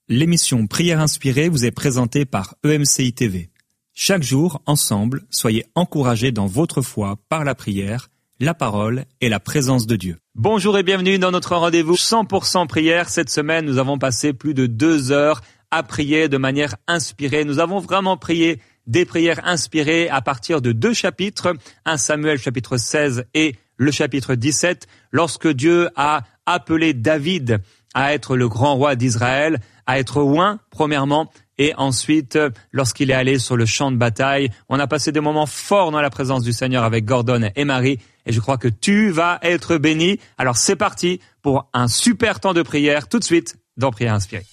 L'émission Prière inspirée vous est présentée par EMCI TV. Chaque jour, ensemble, soyez encouragés dans votre foi par la prière, la parole et la présence de Dieu. Bonjour et bienvenue dans notre rendez-vous 100% prière. Cette semaine, nous avons passé plus de 2 heures à prier de manière inspirée. Nous avons vraiment prié des prières inspirées à partir de 2 chapitres, 1 Samuel chapitre 16 et le chapitre 17, lorsque Dieu a appelé David à être le grand roi d'Israël, à être oint, premièrement, et ensuite, lorsqu'il est allé sur le champ de bataille. On a passé des moments forts dans la présence du Seigneur avec Gordon et Marie, et je crois que tu vas être béni. Alors c'est parti pour un super temps de prière, tout de suite, dans Prière inspirée.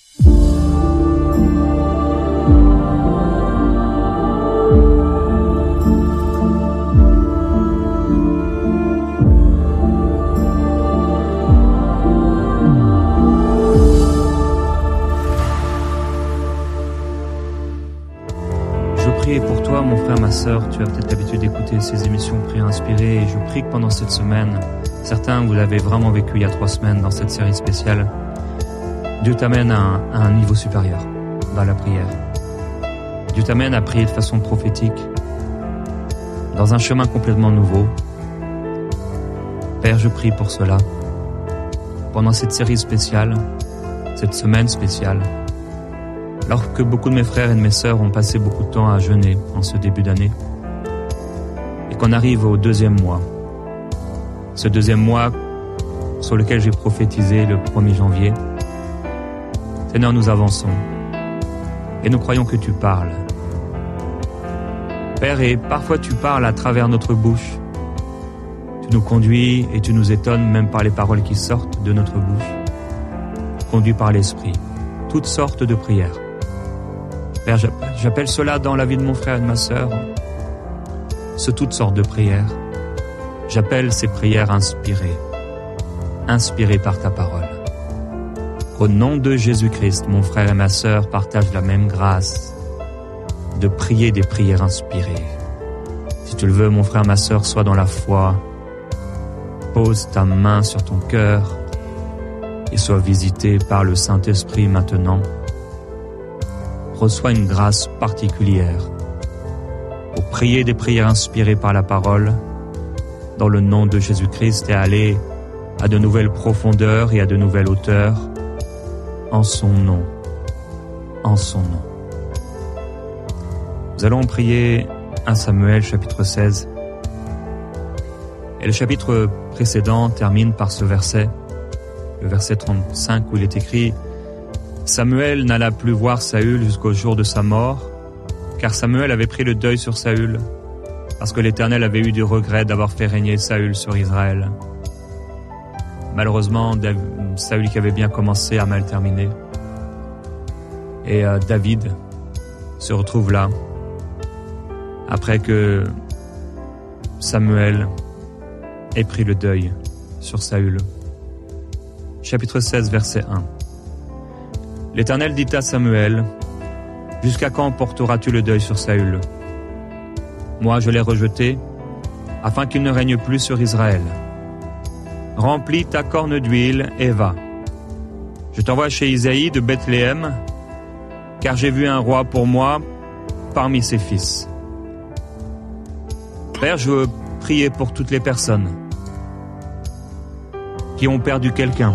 Pour toi, mon frère, ma sœur, tu as peut-être l'habitude d'écouter ces émissions Prière inspirée et je prie que pendant cette semaine, certains vous l'avez vraiment vécu il y a 3 semaines dans cette série spéciale, Dieu t'amène à un niveau supérieur dans la prière. Dieu t'amène à prier de façon prophétique dans un chemin complètement nouveau. Père, je prie pour cela. Pendant cette série spéciale, cette semaine spéciale, alors que beaucoup de mes frères et de mes sœurs ont passé beaucoup de temps à jeûner en ce début d'année, et qu'on arrive au 2e mois, ce 2e mois sur lequel j'ai prophétisé le 1er janvier, Seigneur, nous avançons, et nous croyons que tu parles. Père, et parfois tu parles à travers notre bouche, tu nous conduis et tu nous étonnes même par les paroles qui sortent de notre bouche, conduits par l'Esprit, toutes sortes de prières. Père, j'appelle cela dans la vie de mon frère et de ma sœur, toutes sortes de prières. J'appelle ces prières inspirées par ta parole. Au nom de Jésus-Christ, mon frère et ma sœur partagent la même grâce de prier des prières inspirées. Si tu le veux, mon frère, ma sœur, sois dans la foi. Pose ta main sur ton cœur et sois visité par le Saint-Esprit maintenant. Reçois une grâce particulière pour prier des prières inspirées par la parole dans le nom de Jésus-Christ et aller à de nouvelles profondeurs et à de nouvelles hauteurs en son nom. En son nom. Nous allons prier 1 Samuel chapitre 16 et le chapitre précédent termine par ce verset, le verset 35 où il est écrit: Samuel n'alla plus voir Saül jusqu'au jour de sa mort, car Samuel avait pris le deuil sur Saül, parce que l'Éternel avait eu du regret d'avoir fait régner Saül sur Israël. Malheureusement, Saül qui avait bien commencé a mal terminé. Et David se retrouve là, après que Samuel ait pris le deuil sur Saül. Chapitre 16, verset 1. L'Éternel dit à Samuel: Jusqu'à quand porteras-tu le deuil sur Saül? Moi, je l'ai rejeté, afin qu'il ne règne plus sur Israël. Remplis ta corne d'huile et va. Je t'envoie chez Isaïe de Bethléem, car j'ai vu un roi pour moi parmi ses fils. Père, je veux prier pour toutes les personnes qui ont perdu quelqu'un.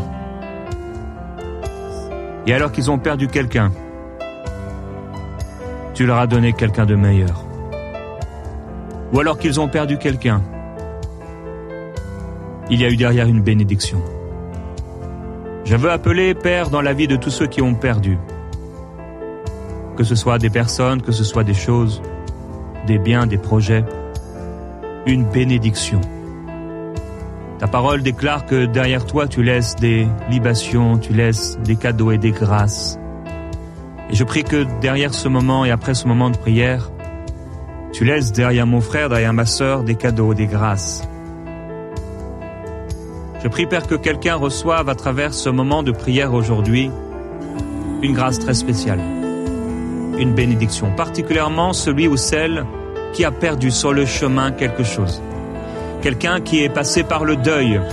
Et alors qu'ils ont perdu quelqu'un, tu leur as donné quelqu'un de meilleur. Ou alors qu'ils ont perdu quelqu'un, il y a eu derrière une bénédiction. Je veux appeler, Père, dans la vie de tous ceux qui ont perdu, que ce soit des personnes, que ce soit des choses, des biens, des projets, une bénédiction. Ta parole déclare que derrière toi, tu laisses des libations, tu laisses des cadeaux et des grâces. Et je prie que derrière ce moment et après ce moment de prière, tu laisses derrière mon frère, derrière ma sœur, des cadeaux, des grâces. Je prie, Père, que quelqu'un reçoive à travers ce moment de prière aujourd'hui une grâce très spéciale, une bénédiction, particulièrement celui ou celle qui a perdu sur le chemin quelque chose. Quelqu'un qui est passé par le deuil,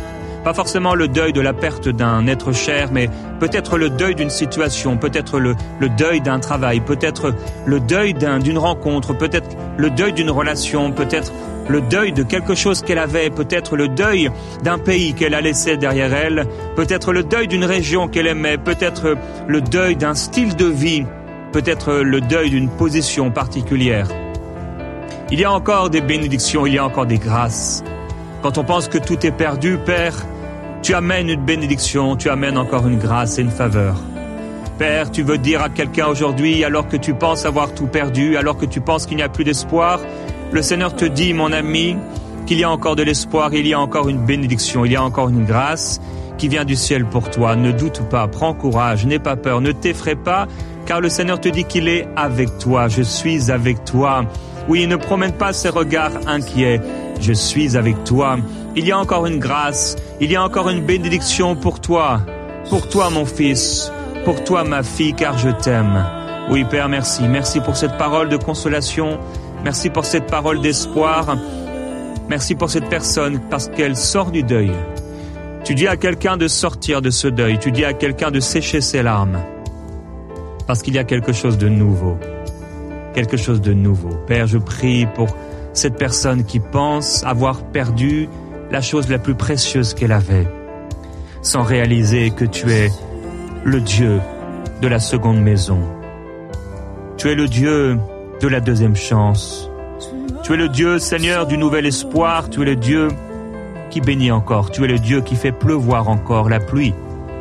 Pas forcément le deuil de la perte d'un être cher, mais peut-être le deuil d'une situation, peut-être le deuil d'un travail, peut-être le deuil d'une rencontre, peut-être le deuil d'une relation, peut-être le deuil de quelque chose qu'elle avait, peut-être le deuil d'un pays qu'elle a laissé derrière elle, peut-être le deuil d'une région qu'elle aimait, peut-être le deuil d'un style de vie, peut-être le deuil d'une position particulière. Il y a encore des bénédictions, il y a encore des grâces. Quand on pense que tout est perdu, Père, tu amènes une bénédiction, tu amènes encore une grâce et une faveur. Père, tu veux dire à quelqu'un aujourd'hui, alors que tu penses avoir tout perdu, alors que tu penses qu'il n'y a plus d'espoir, le Seigneur te dit, mon ami, qu'il y a encore de l'espoir, il y a encore une bénédiction, il y a encore une grâce qui vient du ciel pour toi. Ne doute pas, prends courage, n'aie pas peur, ne t'effraie pas, car le Seigneur te dit qu'il est avec toi. Je suis avec toi. Oui, ne promène pas ses regards inquiets. Je suis avec toi. Il y a encore une grâce, il y a encore une bénédiction pour toi mon fils, pour toi ma fille, car je t'aime. Oui Père, merci. Merci pour cette parole de consolation, merci pour cette parole d'espoir, merci pour cette personne parce qu'elle sort du deuil. Tu dis à quelqu'un de sortir de ce deuil, tu dis à quelqu'un de sécher ses larmes, parce qu'il y a quelque chose de nouveau. Quelque chose de nouveau. Père, je prie pour cette personne qui pense avoir perdu la chose la plus précieuse qu'elle avait, sans réaliser que tu es le Dieu de la seconde maison. Tu es le Dieu de la deuxième chance. Tu es le Dieu, Seigneur, du nouvel espoir. Tu es le Dieu qui bénit encore. Tu es le Dieu qui fait pleuvoir encore la pluie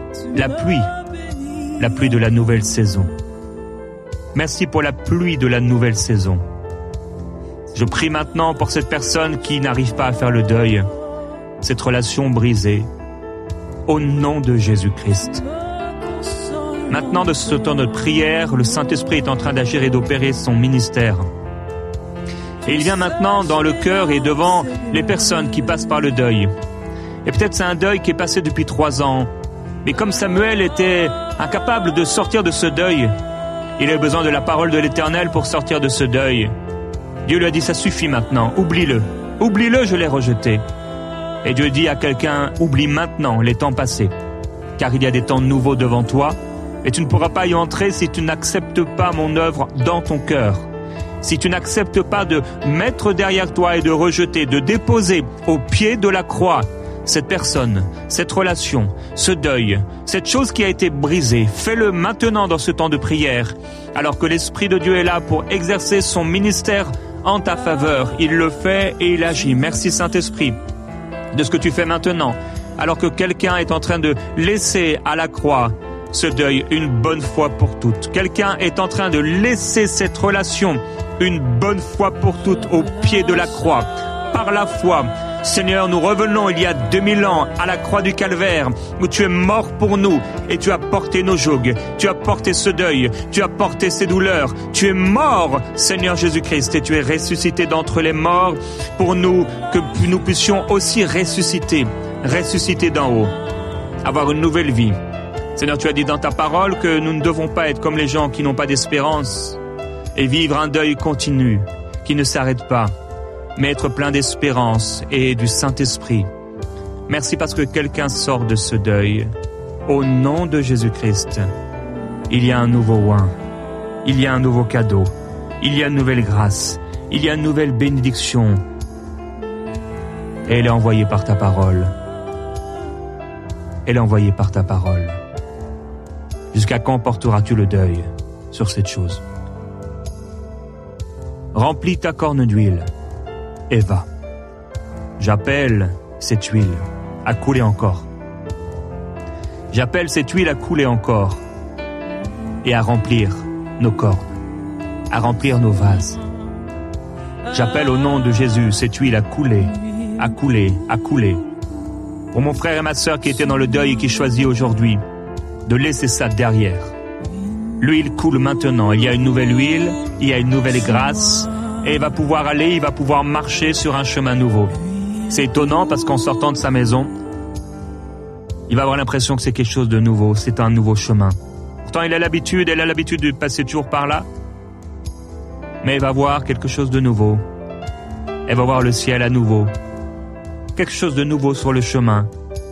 de la nouvelle saison. Merci pour la pluie de la nouvelle saison. Je prie maintenant pour cette personne qui n'arrive pas à faire le deuil, cette relation brisée, au nom de Jésus-Christ. Maintenant, de ce temps de prière, le Saint-Esprit est en train d'agir et d'opérer son ministère. Et il vient maintenant dans le cœur et devant les personnes qui passent par le deuil. Et peut-être c'est un deuil qui est passé depuis 3 ans, mais comme Samuel était incapable de sortir de ce deuil, il a besoin de la parole de l'Éternel pour sortir de ce deuil. Dieu lui a dit, ça suffit maintenant, oublie-le. Oublie-le, je l'ai rejeté. Et Dieu dit à quelqu'un, oublie maintenant les temps passés, car il y a des temps nouveaux devant toi, et tu ne pourras pas y entrer si tu n'acceptes pas mon œuvre dans ton cœur. Si tu n'acceptes pas de mettre derrière toi et de rejeter, de déposer au pied de la croix cette personne, cette relation, ce deuil, cette chose qui a été brisée, fais-le maintenant dans ce temps de prière, alors que l'Esprit de Dieu est là pour exercer son ministère en ta faveur. Il le fait et il agit. Merci Saint-Esprit de ce que tu fais maintenant, alors que quelqu'un est en train de laisser à la croix ce deuil une bonne fois pour toutes. Quelqu'un est en train de laisser cette relation une bonne fois pour toutes au pied de la croix, par la foi. Seigneur, nous revenons il y a 2000 ans à la croix du Calvaire où tu es mort pour nous et tu as porté nos jougs, tu as porté ce deuil, tu as porté ces douleurs. Tu es mort, Seigneur Jésus-Christ, et tu es ressuscité d'entre les morts pour nous, que nous puissions aussi ressusciter d'en haut, avoir une nouvelle vie. Seigneur, tu as dit dans ta parole que nous ne devons pas être comme les gens qui n'ont pas d'espérance et vivre un deuil continu qui ne s'arrête pas, mais être plein d'espérance et du Saint-Esprit. Merci parce que quelqu'un sort de ce deuil. Au nom de Jésus-Christ, il y a un nouveau oin, il y a un nouveau cadeau, il y a une nouvelle grâce, il y a une nouvelle bénédiction. Et elle est envoyée par ta parole. Elle est envoyée par ta parole. Jusqu'à quand porteras-tu le deuil sur cette chose? Remplis ta corne d'huile et va. J'appelle cette huile à couler encore. J'appelle cette huile à couler encore et à remplir nos cornes, à remplir nos vases. J'appelle au nom de Jésus cette huile à couler, à couler, à couler. Pour mon frère et ma sœur qui étaient dans le deuil et qui choisit aujourd'hui de laisser ça derrière. L'huile coule maintenant. Il y a une nouvelle huile, il y a une nouvelle grâce et il va pouvoir aller, il va pouvoir marcher sur un chemin nouveau. C'est étonnant parce qu'en sortant de sa maison, il va avoir l'impression que c'est quelque chose de nouveau, c'est un nouveau chemin. Pourtant, elle a l'habitude de passer toujours par là. Mais elle va voir quelque chose de nouveau. Elle va voir le ciel à nouveau. Quelque chose de nouveau sur le chemin.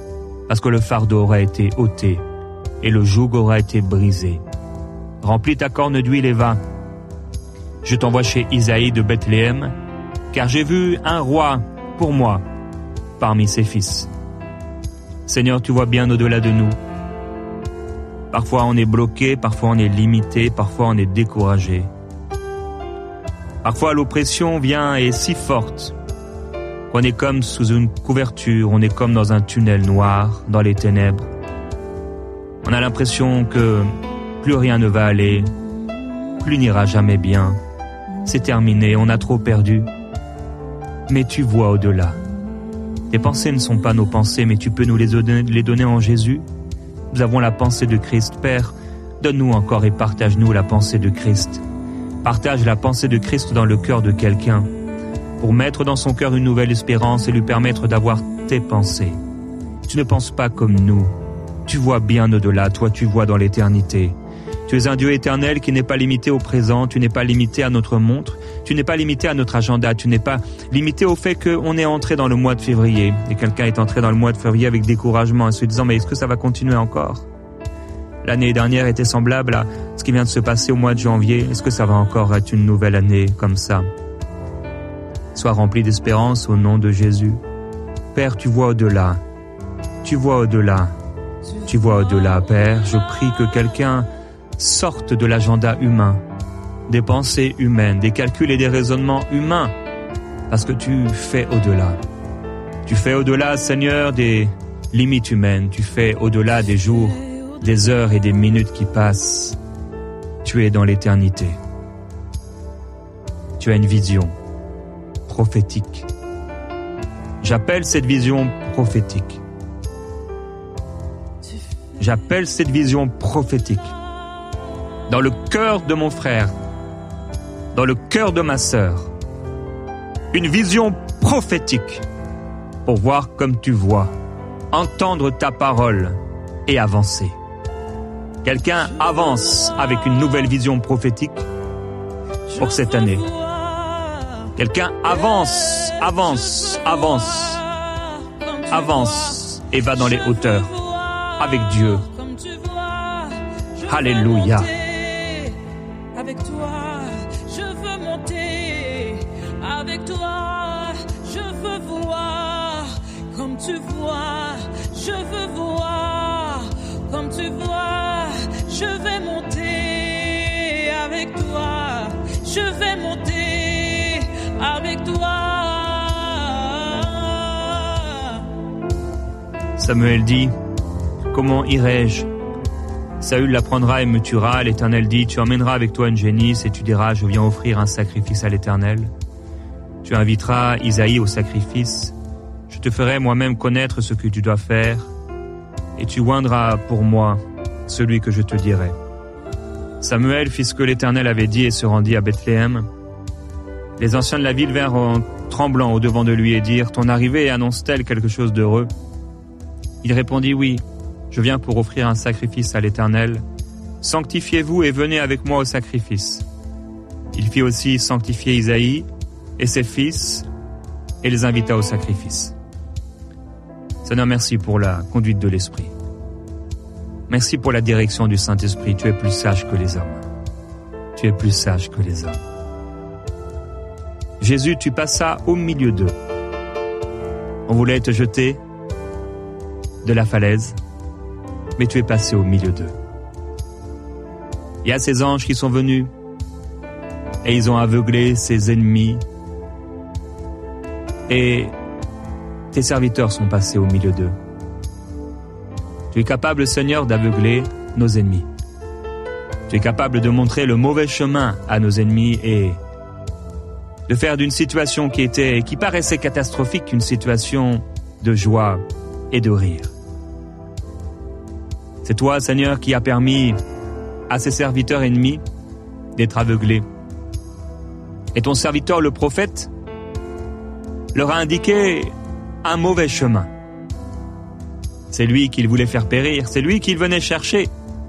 parce que le fardeau aura été ôté et le joug aura été brisé. Remplis ta corne d'huile et va. Je t'envoie chez Isaïe de Bethléem, car j'ai vu un roi pour moi parmi ses fils. Seigneur, tu vois bien au-delà de nous. Parfois on est bloqué, parfois on est limité, parfois on est découragé. Parfois l'oppression vient et est si forte qu'on est comme sous une couverture, on est comme dans un tunnel noir, dans les ténèbres. On a l'impression que plus rien ne va aller, plus n'ira jamais bien. C'est terminé, on a trop perdu. Mais tu vois au-delà. Tes pensées ne sont pas nos pensées, mais tu peux nous les donner en Jésus. Nous avons la pensée de Christ. Père, donne-nous encore et partage-nous la pensée de Christ. Partage la pensée de Christ dans le cœur de quelqu'un, pour mettre dans son cœur une nouvelle espérance et lui permettre d'avoir tes pensées. Tu ne penses pas comme nous. Tu vois bien au-delà, toi tu vois dans l'éternité. Tu es un Dieu éternel qui n'est pas limité au présent, tu n'es pas limité à notre montre, tu n'es pas limité à notre agenda, tu n'es pas limité au fait qu'on est entré dans le mois de février. Et quelqu'un est entré dans le mois de février avec découragement en se disant « Mais est-ce que ça va continuer encore ?» L'année dernière était semblable à ce qui vient de se passer au mois de janvier. Est-ce que ça va encore être une nouvelle année comme ça? Sois rempli d'espérance au nom de Jésus. Père, tu vois au-delà. Tu vois au-delà. Tu vois au-delà, Père. Je prie que quelqu'un sorte de l'agenda humain, des pensées humaines, des calculs et des raisonnements humains, parce que tu fais au-delà. Tu fais au-delà, Seigneur, des limites humaines. Tu fais au-delà des jours, des heures et des minutes qui passent. Tu es dans l'éternité. Tu as une vision prophétique. J'appelle cette vision prophétique. J'appelle cette vision prophétique dans le cœur de mon frère, dans le cœur de ma sœur. Une vision prophétique pour voir comme tu vois, entendre ta parole et avancer. Quelqu'un avance avec une nouvelle vision prophétique pour cette année. Quelqu'un avance et va dans les hauteurs avec Dieu. Alléluia. Avec toi, je veux monter. Avec toi, je veux voir comme tu vois. Je veux voir comme tu vois. Je vais monter avec toi. Je vais monter avec toi. Samuel dit, comment irai-je? Saül l'apprendra et me tuera. L'Éternel dit, tu emmèneras avec toi une génisse et tu diras, je viens offrir un sacrifice à l'Éternel. Tu inviteras Isaïe au sacrifice. Je te ferai moi-même connaître ce que tu dois faire et tu oindras pour moi celui que je te dirai. Samuel fit ce que l'Éternel avait dit et se rendit à Bethléem. Les anciens de la ville vinrent en tremblant au-devant de lui et dirent, ton arrivée annonce-t-elle quelque chose d'heureux? Il répondit, oui. Je viens pour offrir un sacrifice à l'Éternel. Sanctifiez-vous et venez avec moi au sacrifice. Il fit aussi sanctifier Isaïe et ses fils et les invita au sacrifice. Seigneur, merci pour la conduite de l'Esprit. Merci pour la direction du Saint-Esprit. Tu es plus sage que les hommes. Tu es plus sage que les hommes. Jésus, tu passas au milieu d'eux. On voulait te jeter de la falaise, mais tu es passé au milieu d'eux. Il y a ces anges qui sont venus et ils ont aveuglé ses ennemis et tes serviteurs sont passés au milieu d'eux. Tu es capable, Seigneur, d'aveugler nos ennemis. Tu es capable de montrer le mauvais chemin à nos ennemis et de faire d'une situation qui paraissait catastrophique une situation de joie et de rire. C'est toi, Seigneur, qui as permis à ces serviteurs ennemis d'être aveuglés. Et ton serviteur, le prophète, leur a indiqué un mauvais chemin. C'est lui qu'il voulait faire périr, c'est lui qu'il venait chercher.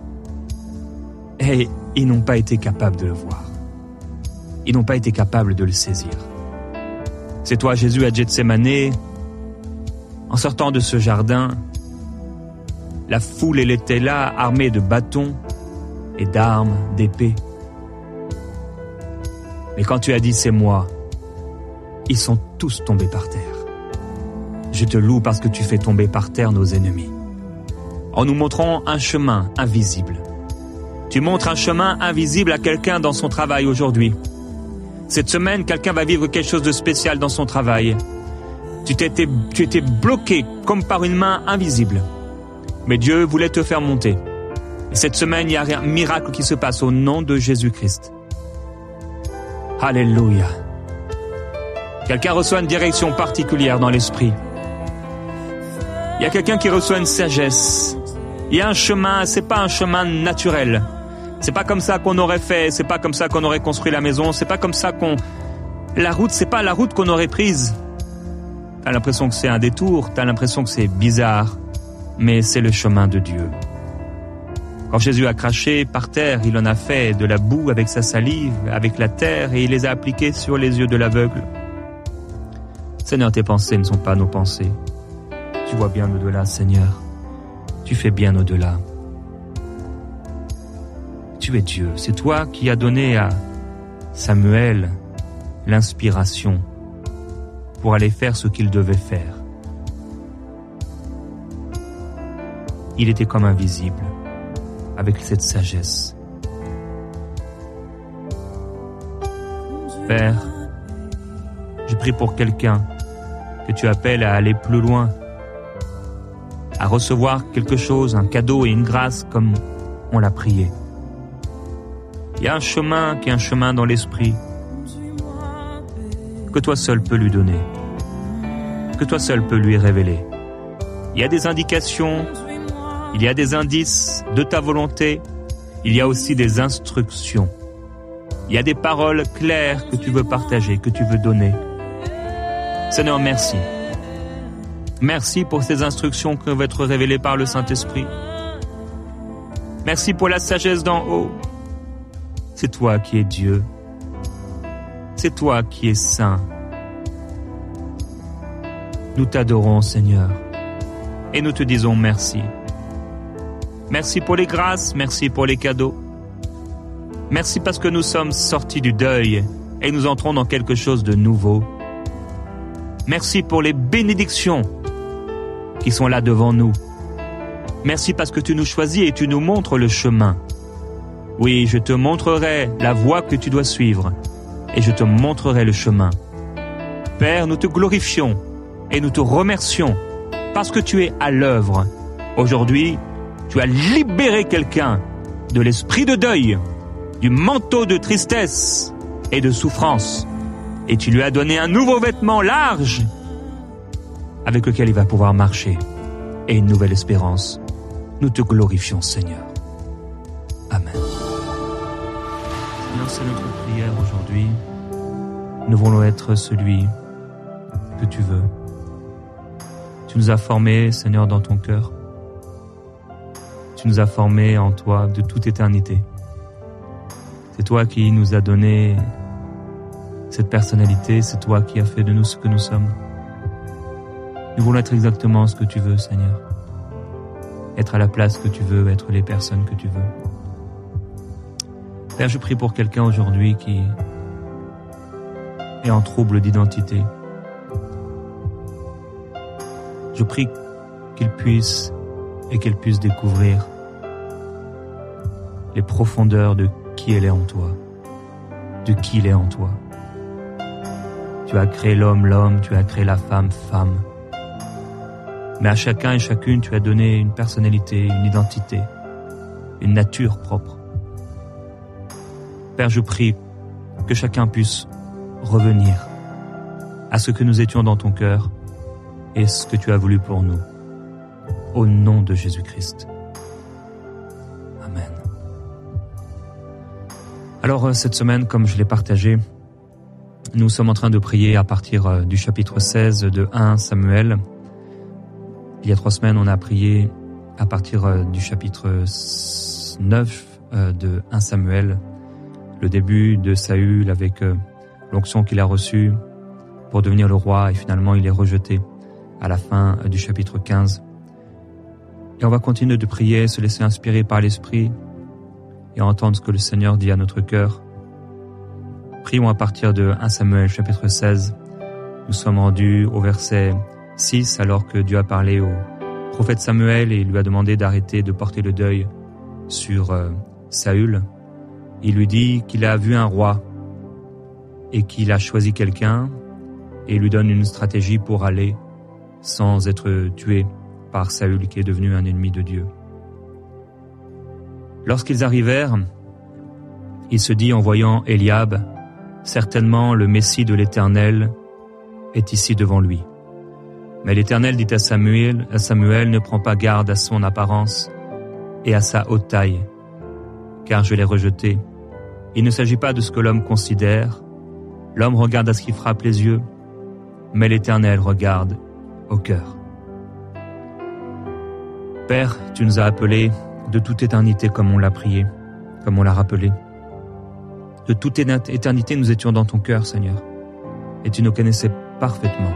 Et ils n'ont pas été capables de le voir. Ils n'ont pas été capables de le saisir. C'est toi, Jésus, à Gethsémanée, en sortant de ce jardin, La foule, elle était là, armée de bâtons et d'armes, d'épées. Mais quand tu as dit « c'est moi », ils sont tous tombés par terre. Je te loue parce que tu fais tomber par terre nos ennemis. En nous montrant un chemin invisible. Tu montres un chemin invisible à quelqu'un dans son travail aujourd'hui. Cette semaine, quelqu'un va vivre quelque chose de spécial dans son travail. Tu étais bloqué comme par une main invisible. Mais Dieu voulait te faire monter. Et cette semaine, il y a un miracle qui se passe au nom de Jésus-Christ. Alléluia. Quelqu'un reçoit une direction particulière dans l'esprit. Il y a quelqu'un qui reçoit une sagesse. Il y a un chemin, c'est pas un chemin naturel. C'est pas comme ça qu'on aurait fait, c'est pas comme ça qu'on aurait construit la maison, c'est pas comme ça la route, c'est pas la route qu'on aurait prise. T'as l'impression que c'est un détour, t'as l'impression que c'est bizarre, mais c'est le chemin de Dieu. Quand Jésus a craché par terre, il en a fait de la boue avec sa salive, avec la terre, et il les a appliquées sur les yeux de l'aveugle. Seigneur, tes pensées ne sont pas nos pensées. Tu vois bien au-delà, Seigneur. Tu fais bien au-delà. Tu es Dieu. C'est toi qui as donné à Samuel l'inspiration pour aller faire ce qu'il devait faire. Il était comme invisible, avec cette sagesse. Père, je prie pour quelqu'un que tu appelles à aller plus loin, à recevoir quelque chose, un cadeau et une grâce comme on l'a prié. Il y a un chemin qui est un chemin dans l'esprit que toi seul peux lui donner, que toi seul peux lui révéler. Il y a des indications, il y a des indices de ta volonté, il y a aussi des instructions. Il y a des paroles claires que tu veux partager, que tu veux donner. Seigneur, merci. Merci pour ces instructions qui vont être révélées par le Saint-Esprit. Merci pour la sagesse d'en haut. C'est toi qui es Dieu. C'est toi qui es saint. Nous t'adorons, Seigneur, et nous te disons merci. Merci pour les grâces, merci pour les cadeaux. Merci parce que nous sommes sortis du deuil et nous entrons dans quelque chose de nouveau. Merci pour les bénédictions qui sont là devant nous. Merci parce que tu nous choisis et tu nous montres le chemin. Oui, je te montrerai la voie que tu dois suivre et je te montrerai le chemin. Père, nous te glorifions et nous te remercions parce que tu es à l'œuvre. Aujourd'hui, tu as libéré quelqu'un de l'esprit de deuil, du manteau de tristesse et de souffrance. Et tu lui as donné un nouveau vêtement large avec lequel il va pouvoir marcher et une nouvelle espérance. Nous te glorifions, Seigneur. Amen. Seigneur, c'est notre prière aujourd'hui. Nous voulons être celui que tu veux. Tu nous as formés, Seigneur, dans ton cœur. Tu nous as formés en toi de toute éternité. C'est toi qui nous as donné cette personnalité, c'est toi qui as fait de nous ce que nous sommes. Nous voulons être exactement ce que tu veux, Seigneur. Être à la place que tu veux, être les personnes que tu veux. Père, je prie pour quelqu'un aujourd'hui qui est en trouble d'identité. Je prie qu'il puisse et qu'elle puisse découvrir les profondeurs de qui elle est en toi, de qui il est en toi. Tu as créé l'homme, l'homme, tu as créé la femme, femme. Mais à chacun et chacune, tu as donné une personnalité, une identité, une nature propre. Père, je prie que chacun puisse revenir à ce que nous étions dans ton cœur et ce que tu as voulu pour nous. Au nom de Jésus-Christ. Amen. Alors, cette semaine, comme je l'ai partagé, nous sommes en train de prier à partir du chapitre 16 de 1 Samuel. Il y a 3 semaines, on a prié à partir du chapitre 9 de 1 Samuel, le début de Saül avec l'onction qu'il a reçue pour devenir le roi et finalement il est rejeté à la fin du chapitre 15. Et on va continuer de prier, se laisser inspirer par l'Esprit et entendre ce que le Seigneur dit à notre cœur. Prions à partir de 1 Samuel chapitre 16. Nous sommes rendus au verset 6 alors que Dieu a parlé au prophète Samuel et lui a demandé d'arrêter de porter le deuil sur Saül. Il lui dit qu'il a vu un roi et qu'il a choisi quelqu'un et lui donne une stratégie pour aller sans être tué par Saül qui est devenu un ennemi de Dieu. Lorsqu'ils arrivèrent, il se dit en voyant Eliab, « Certainement le Messie de l'Éternel est ici devant lui. » Mais l'Éternel dit à Samuel, ne prends pas garde à son apparence et à sa haute taille, car je l'ai rejeté. Il ne s'agit pas de ce que l'homme considère. L'homme regarde à ce qui frappe les yeux, mais l'Éternel regarde au cœur. Père, tu nous as appelés de toute éternité comme on l'a prié, comme on l'a rappelé. De toute éternité, nous étions dans ton cœur, Seigneur, et tu nous connaissais parfaitement.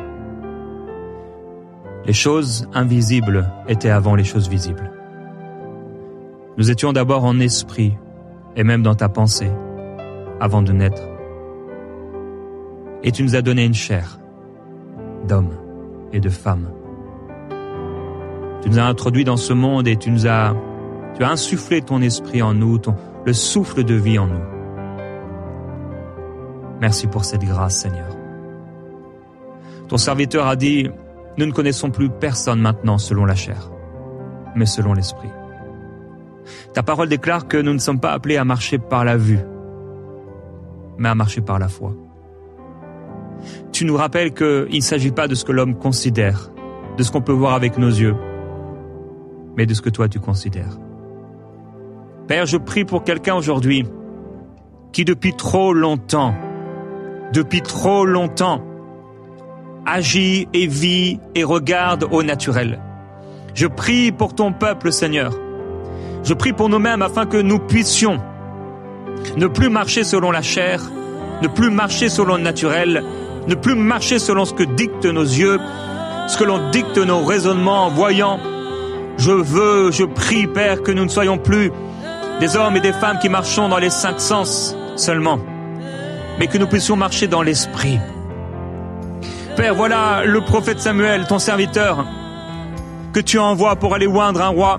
Les choses invisibles étaient avant les choses visibles. Nous étions d'abord en esprit, et même dans ta pensée, avant de naître. Et tu nous as donné une chair d'hommes et de femmes. Tu nous as introduits dans ce monde et tu as insufflé ton esprit en nous, le souffle de vie en nous. Merci pour cette grâce, Seigneur. Ton serviteur a dit, nous ne connaissons plus personne maintenant selon la chair, mais selon l'esprit. Ta parole déclare que nous ne sommes pas appelés à marcher par la vue, mais à marcher par la foi. Tu nous rappelles qu'il ne s'agit pas de ce que l'homme considère, de ce qu'on peut voir avec nos yeux, mais de ce que toi tu considères. Père, je prie pour quelqu'un aujourd'hui qui depuis trop longtemps, agit et vit et regarde au naturel. Je prie pour ton peuple, Seigneur. Je prie pour nous-mêmes afin que nous puissions ne plus marcher selon la chair, ne plus marcher selon le naturel, ne plus marcher selon ce que dictent nos yeux, ce que l'on dicte nos raisonnements en voyant. Je prie, Père, que nous ne soyons plus des hommes et des femmes qui marchons dans les 5 sens seulement, mais que nous puissions marcher dans l'esprit. Père, voilà le prophète Samuel, ton serviteur, que tu envoies pour aller oindre un roi.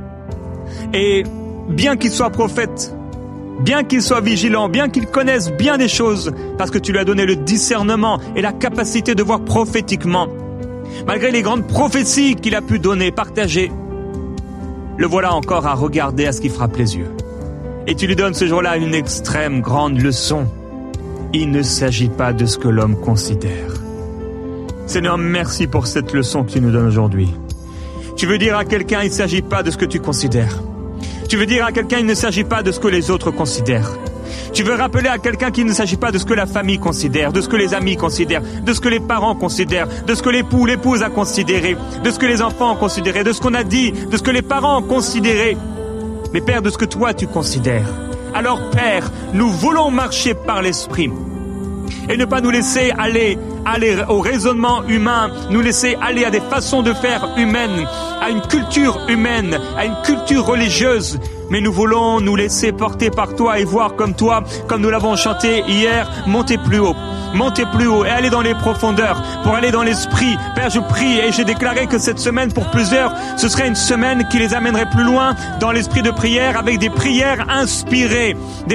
Et bien qu'il soit prophète, bien qu'il soit vigilant, bien qu'il connaisse bien des choses, parce que tu lui as donné le discernement et la capacité de voir prophétiquement, malgré les grandes prophéties qu'il a pu donner, partager, le voilà encore à regarder à ce qui frappe les yeux. Et tu lui donnes ce jour-là une extrême grande leçon. Il ne s'agit pas de ce que l'homme considère. Seigneur, merci pour cette leçon que tu nous donnes aujourd'hui. Tu veux dire à quelqu'un, il ne s'agit pas de ce que tu considères. Tu veux dire à quelqu'un, il ne s'agit pas de ce que les autres considèrent. Tu veux rappeler à quelqu'un qu'il ne s'agit pas de ce que la famille considère, de ce que les amis considèrent, de ce que les parents considèrent, de ce que l'époux, l'épouse a considéré, de ce que les enfants ont considéré, de ce qu'on a dit, de ce que les parents ont considéré. Mais Père, de ce que toi tu considères. Alors Père, nous voulons marcher par l'Esprit et ne pas nous laisser aller au raisonnement humain, nous laisser aller à des façons de faire humaines, à une culture humaine, à une culture religieuse. Mais nous voulons nous laisser porter par toi et voir comme toi, comme nous l'avons chanté hier, monter plus haut et aller dans les profondeurs, pour aller dans l'esprit. Père, je prie et j'ai déclaré que cette semaine, pour plusieurs, ce serait une semaine qui les amènerait plus loin dans l'esprit de prière, avec des prières inspirées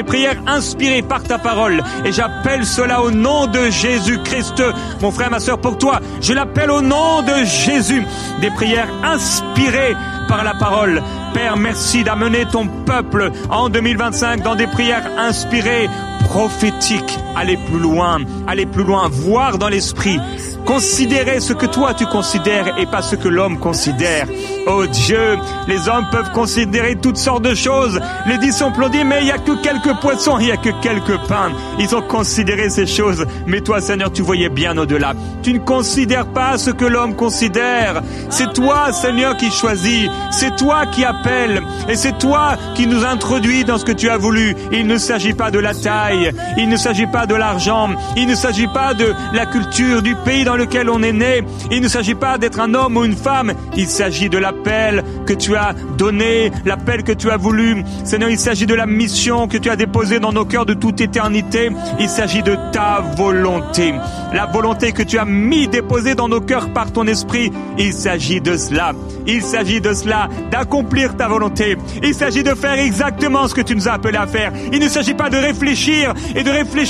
par ta parole. Et j'appelle cela au nom de Jésus-Christ. Mon frère, ma sœur, pour toi, je l'appelle au nom de Jésus, des prières inspirées par la parole. Père, merci d'amener ton peuple en 2025 dans des prières inspirées, prophétiques. Aller plus loin, voir dans l'esprit, considérer ce que toi tu considères et pas ce que l'homme considère. Oh Dieu, les hommes peuvent considérer toutes sortes de choses. Les 10 ont dit, mais il n'y a que quelques poissons, il n'y a que quelques pains. Ils ont considéré ces choses, mais toi Seigneur, tu voyais bien au-delà. Tu ne considères pas ce que l'homme considère. C'est toi Seigneur qui choisis, c'est toi qui appelles, Et c'est toi qui nous introduis dans ce que tu as voulu. Il ne s'agit pas de la taille, il ne s'agit pas de l'argent, il ne s'agit pas de la culture, du pays dans lequel on est né, il ne s'agit pas d'être un homme ou une femme, il s'agit de l'appel que tu as donné, l'appel que tu as voulu. Seigneur, il s'agit de la mission que tu as déposée dans nos cœurs de toute éternité. Il s'agit de ta volonté, la volonté que tu as déposée dans nos cœurs par ton esprit. Il s'agit de cela. Il s'agit de cela, d'accomplir ta volonté. Il s'agit de faire exactement ce que tu nous as appelés à faire. Il ne s'agit pas de réfléchir et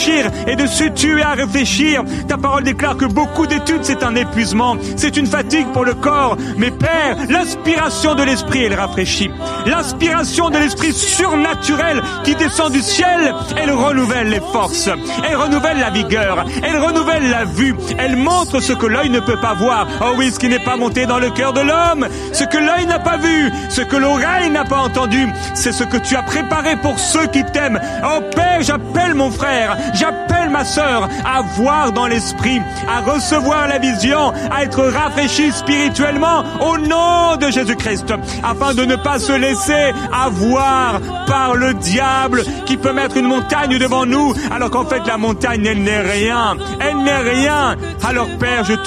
de se tuer à réfléchir. Ta parole déclare que beaucoup d'études, c'est un épuisement, c'est une fatigue pour le corps. Mais Père, l'inspiration de l'esprit, elle rafraîchit. L'inspiration de l'esprit surnaturel qui descend du ciel, elle renouvelle les forces, elle renouvelle la vigueur, elle renouvelle la vue, elle montre ce que l'œil ne peut pas voir. Oh oui, ce qui n'est pas monté dans le cœur de l'homme, ce que l'œil n'a pas vu, ce que l'oreille n'a pas entendu, c'est ce que tu as préparé pour ceux qui t'aiment. Oh Père, j'appelle mon frère, j'appelle ma sœur à voir dans l'esprit, à recevoir la vision, à être rafraîchi spirituellement au nom de Jésus-Christ, afin de ne pas se laisser avoir par le diable qui peut mettre une montagne devant nous, alors qu'en fait la montagne, elle n'est rien. Elle n'est rien. Alors Père, je te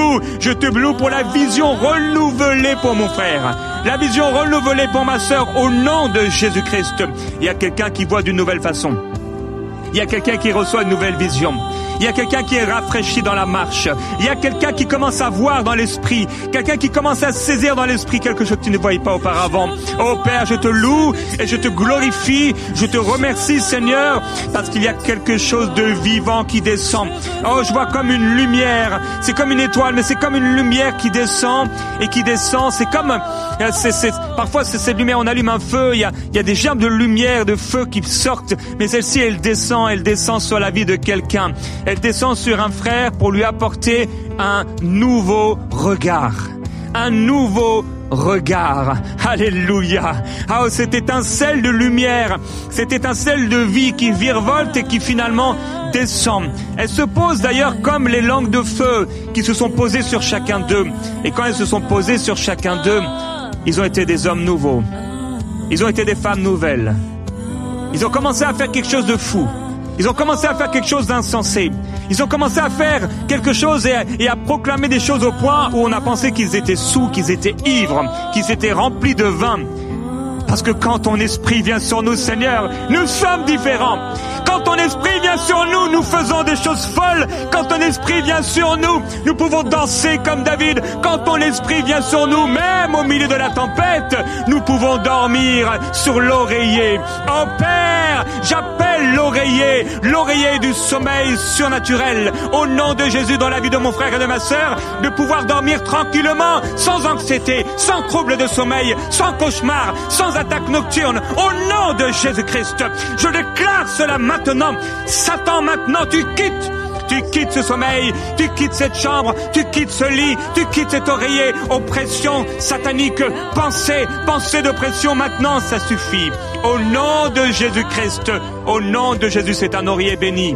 loue pour la vision renouvelée pour mon frère, la vision renouvelée pour ma sœur au nom de Jésus-Christ. Il y a quelqu'un qui voit d'une nouvelle façon. Il y a quelqu'un qui reçoit une nouvelle vision. Il y a quelqu'un qui est rafraîchi dans la marche. Il y a quelqu'un qui commence à voir dans l'esprit. Quelqu'un qui commence à saisir dans l'esprit quelque chose que tu ne voyais pas auparavant. Oh Père, je te loue et je te glorifie. Je te remercie Seigneur parce qu'il y a quelque chose de vivant qui descend. Oh, je vois comme une lumière. C'est comme une étoile, mais c'est comme une lumière qui descend et qui descend. C'est comme... parfois, c'est cette lumière, on allume un feu. Il y a des germes de lumière, de feu qui sortent. Mais celle-ci, elle descend sur la vie de quelqu'un. Elle descend sur un frère pour lui apporter un nouveau regard. Un nouveau regard. Alléluia. Oh, cette étincelle de lumière, cette étincelle de vie qui virevolte et qui finalement descend. Elle se pose d'ailleurs comme les langues de feu qui se sont posées sur chacun d'eux. Et quand elles se sont posées sur chacun d'eux, ils ont été des hommes nouveaux. Ils ont été des femmes nouvelles. Ils ont commencé à faire quelque chose de fou. Ils ont commencé à faire quelque chose d'insensé. Ils ont commencé à faire quelque chose et à proclamer des choses au point où on a pensé qu'ils étaient saouls, qu'ils étaient ivres, qu'ils étaient remplis de vin. Parce que quand ton esprit vient sur nous, Seigneur, nous sommes différents. Quand ton esprit vient sur nous, nous faisons des choses folles. Quand ton esprit vient sur nous, nous pouvons danser comme David. Quand ton esprit vient sur nous, même au milieu de la tempête, nous pouvons dormir sur l'oreiller. Oh Père, j'appelle l'oreiller du sommeil surnaturel. Au nom de Jésus dans la vie de mon frère et de ma sœur, de pouvoir dormir tranquillement, sans anxiété, sans trouble de sommeil, sans cauchemar, sans attaque nocturne. Au nom de Jésus-Christ, je déclare cela maintenant. Satan, maintenant, tu quittes ce sommeil, tu quittes cette chambre, tu quittes ce lit, tu quittes cet oreiller. Oppression satanique, pensée d'oppression, maintenant ça suffit. Au nom de Jésus-Christ, au nom de Jésus, c'est un oreiller béni.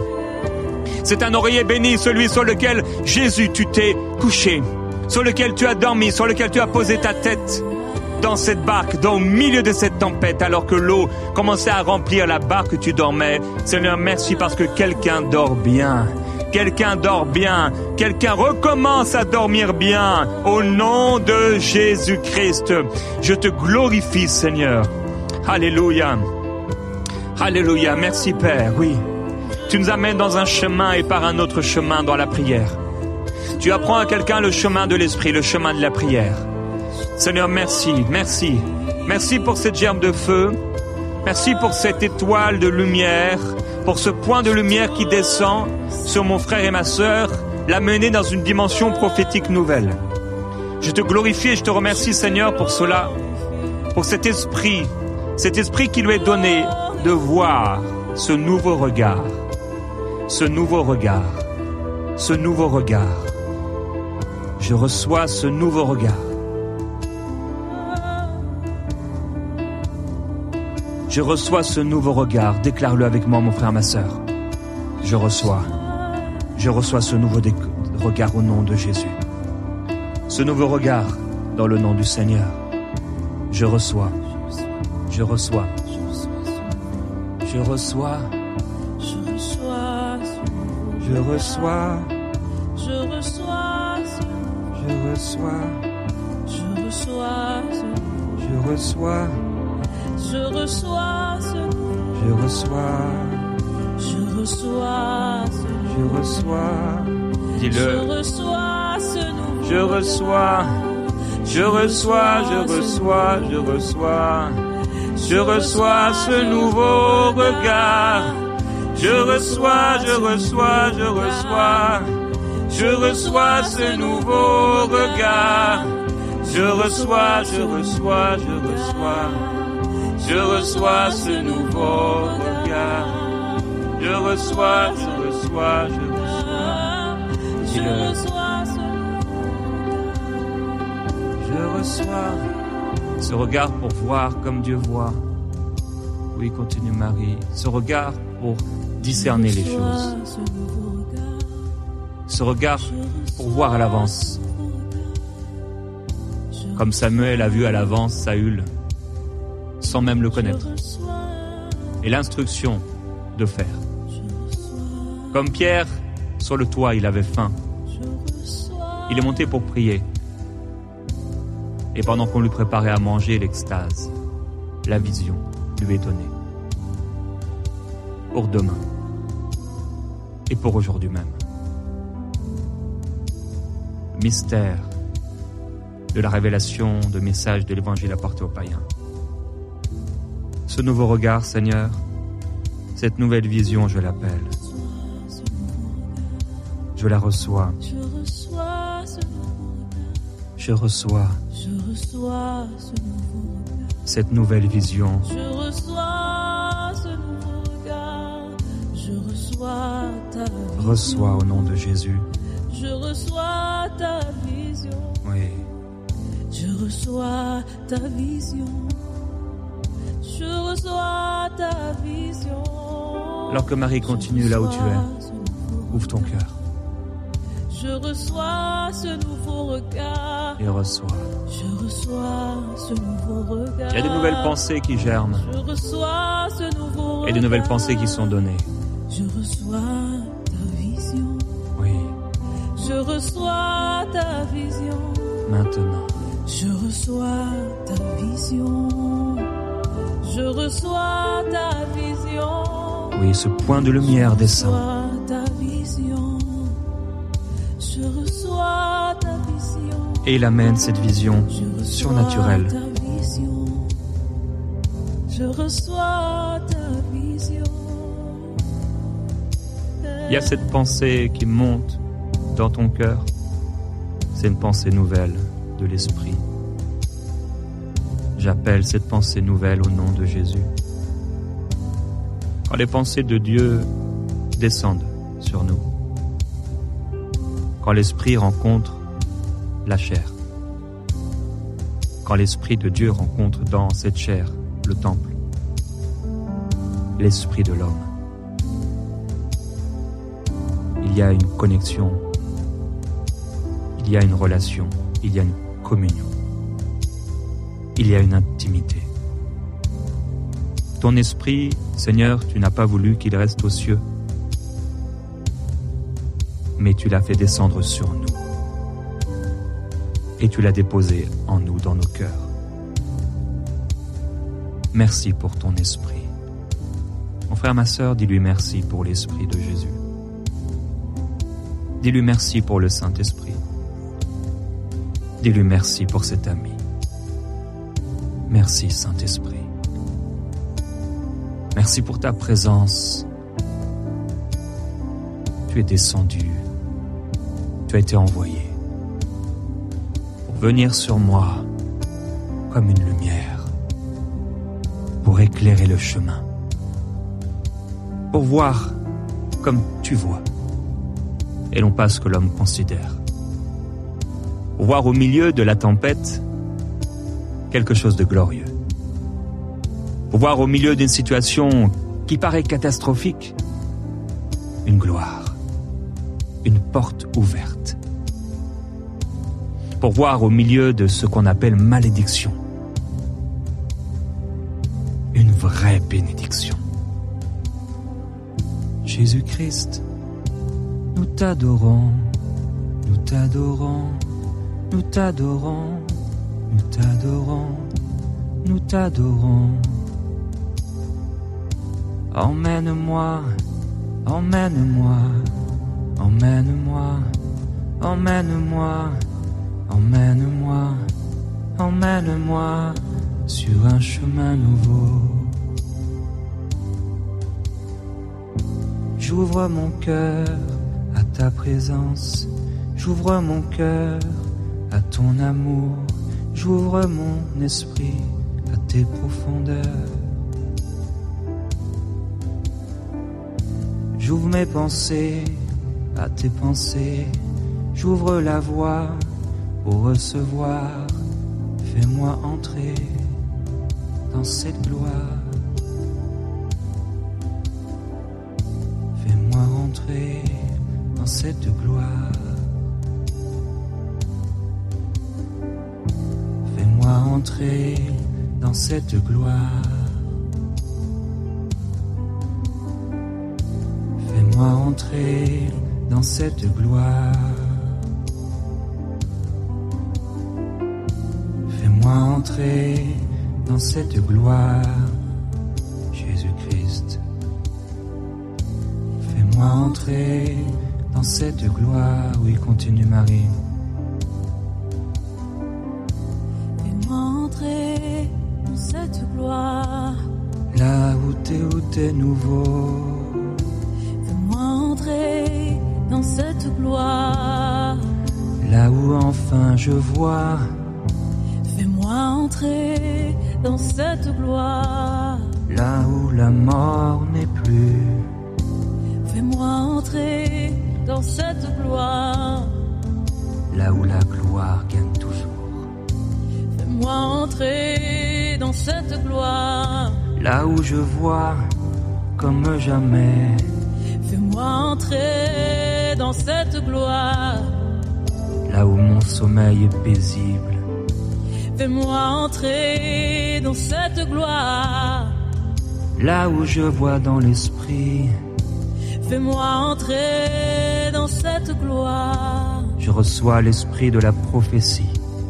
C'est un oreiller béni, celui sur lequel Jésus, tu t'es couché, sur lequel tu as dormi, sur lequel tu as posé ta tête. Dans cette barque, au milieu de cette tempête, alors que l'eau commençait à remplir la barque où tu dormais. Seigneur, merci parce que quelqu'un dort bien. Quelqu'un dort bien. Quelqu'un recommence à dormir bien. Au nom de Jésus-Christ, je te glorifie, Seigneur. Alléluia. Alléluia. Merci, Père. Oui. Tu nous amènes dans un chemin et par un autre chemin dans la prière. Tu apprends à quelqu'un le chemin de l'esprit, le chemin de la prière. Seigneur, merci, merci. Merci pour cette germe de feu. Merci pour cette étoile de lumière, pour ce point de lumière qui descend sur mon frère et ma sœur, l'amener dans une dimension prophétique nouvelle. Je te glorifie et je te remercie, Seigneur, pour cela, pour cet esprit qui lui est donné de voir ce nouveau regard, ce nouveau regard, ce nouveau regard. Je reçois ce nouveau regard. Je reçois ce nouveau regard. Déclare-le avec moi, mon frère, ma sœur. Je reçois ce nouveau regard au nom de Jésus. Ce nouveau regard dans le nom du Seigneur. Je reçois Je reçois. Je reçois. Je reçois. Je reçois. Je reçois. Je reçois. Je reçois. Je reçois. Je reçois. Je reçois. Je reçois. Je reçois. Je Dis-le. reçois ce nouveau. Je reçois. Je reçois, je reçois, je reçois. Je reçois ce nouveau regard. Je reçois, je reçois, je reçois. Je reçois ce nouveau regard. Je reçois, je reçois, je reçois. Je reçois ce nouveau regard. Je reçois, je reçois, je reçois. Je reçois ce Je reçois. Ce regard pour voir comme Dieu voit. Oui, continue Marie. Ce regard pour discerner les choses. Ce regard pour voir à l'avance. Comme Samuel a vu à l'avance Saül, sans même le connaître. Et l'instruction de faire. Comme Pierre, sur le toit, il avait faim. Il est monté pour prier. Et pendant qu'on lui préparait à manger, l'extase, la vision lui est donnée. Pour demain. Et pour aujourd'hui même. Le mystère de la révélation de messages de l'évangile apporté aux païens. Ce nouveau regard, Seigneur, cette nouvelle vision, je l'appelle. Je la reçois. Je reçois cette nouvelle vision. Je reçois ce nouveau regard. Je reçois ta vision. Reçois au nom de Jésus. Je reçois ta vision. Oui. Je reçois ta vision. Je reçois ta vision. Alors que Marie continue là où tu es, ouvre ton cœur Je reçois ce nouveau regard. et reçois. Je reçois ce nouveau regard. Il y a de nouvelles pensées qui germent Je reçois ce nouveau regard. et de nouvelles pensées qui sont données. Je reçois ta vision. Oui, Je reçois ta vision. maintenant. Je reçois ta vision. Je reçois ta vision. Oui, ce point de lumière descend. Je reçois ta vision. Je reçois ta vision. Et il amène cette vision Je reçois surnaturelle. ta vision. Je reçois ta vision. Il y a cette pensée qui monte dans ton cœur. C'est une pensée nouvelle de l'Esprit. J'appelle cette pensée nouvelle au nom de Jésus. Quand les pensées de Dieu descendent sur nous, quand l'Esprit rencontre la chair, quand l'Esprit de Dieu rencontre dans cette chair le temple, l'Esprit de l'homme, il y a une connexion, il y a une relation, il y a une communion, il y a une intimité. Ton esprit, Seigneur, tu n'as pas voulu qu'il reste aux cieux, mais tu l'as fait descendre sur nous et tu l'as déposé en nous, dans nos cœurs. Merci pour ton esprit. Mon frère, ma sœur, dis-lui merci pour l'esprit de Jésus. Dis-lui merci pour le Saint-Esprit. Dis-lui merci pour cet ami. Merci, Saint-Esprit. Merci pour ta présence. Tu es descendu. Tu as été envoyé pour venir sur moi comme une lumière, pour éclairer le chemin, pour voir comme tu vois, et non pas ce que l'homme considère. Pour voir au milieu de la tempête quelque chose de glorieux. Pour voir au milieu d'une situation qui paraît catastrophique, une gloire, une porte ouverte. Pour voir au milieu de ce qu'on appelle malédiction, vraie bénédiction. Jésus-Christ, nous t'adorons, nous t'adorons, nous t'adorons, nous t'adorons, nous t'adorons. Emmène-moi, emmène-moi, emmène-moi, emmène-moi, emmène-moi, emmène-moi sur un chemin nouveau. J'ouvre mon cœur à ta présence, j'ouvre mon cœur à ton amour, j'ouvre mon esprit à tes profondeurs. J'ouvre mes pensées à tes pensées, j'ouvre la voie pour recevoir. Fais-moi entrer dans cette gloire. Fais-moi entrer dans cette gloire. Fais-moi entrer dans cette gloire. Fais-moi entrer dans cette gloire. Fais-moi entrer dans cette gloire, Jésus-Christ. Fais-moi entrer dans cette gloire. Oui, continue Marie. Fais-moi entrer dans cette gloire. Là où t'es nouveau. Fais-moi entrer dans cette gloire. Là où enfin je vois. Fais-moi entrer dans cette gloire. Là où la mort n'est plus. Fais-moi entrer dans cette gloire. Là où la gloire gagne toujours. Fais-moi entrer dans cette gloire. Là où je vois comme jamais. Fais-moi entrer dans cette gloire. Là où mon sommeil est paisible. Fais-moi entrer dans cette gloire. Là où je vois dans l'esprit. Fais-moi entrer dans cette gloire. Je reçois l'esprit de la prophétie.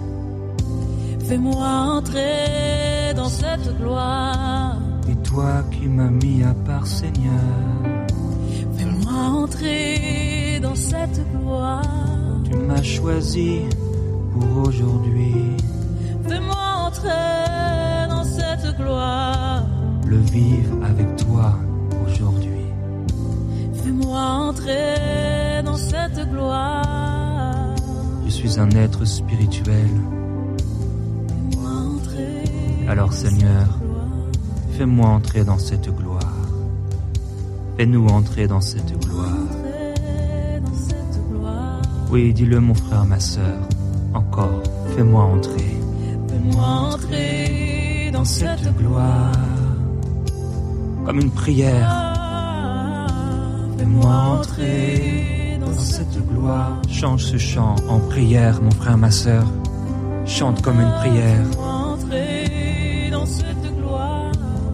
Fais-moi entrer dans cette gloire. Et toi qui m'as mis à part, Seigneur. Fais-moi entrer dans cette gloire. Tu m'as choisi pour aujourd'hui. Fais-moi entrer dans cette gloire. Le vivre avec toi aujourd'hui. Fais-moi entrer dans cette gloire. Je suis un être spirituel. Fais-moi entrer. Alors Seigneur, fais-moi entrer dans cette gloire. Fais-nous entrer dans cette gloire. Entrer dans cette gloire. Oui, dis-le mon frère, ma sœur. Encore, fais-moi entrer. Fais-moi entrer dans cette gloire. Comme une prière. Fais-moi entrer dans cette gloire. Chante ce chant en prière, mon frère, ma sœur. Chante comme une prière. Fais-moi entrer dans cette gloire.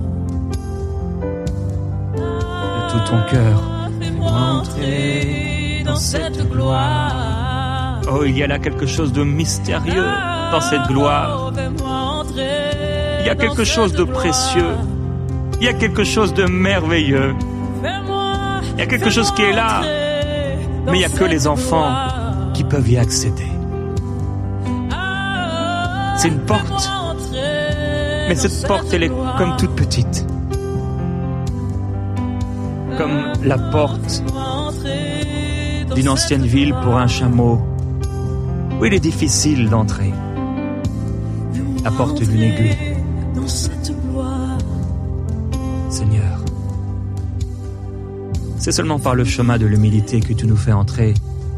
De tout ton cœur. Fais-moi entrer dans cette gloire. Oh, il y a là quelque chose de mystérieux dans cette gloire. Il y a quelque chose de précieux. Il y a quelque chose de merveilleux. Il y a quelque chose qui est là. Mais il n'y a que les enfants qui peuvent y accéder. C'est une porte. Mais cette porte, elle est comme toute petite. Comme la porte d'une ancienne ville pour un chameau, où il est difficile d'entrer. La porte d'une aiguille. Seigneur, c'est seulement par le chemin de l'humilité que tu nous fais entrer.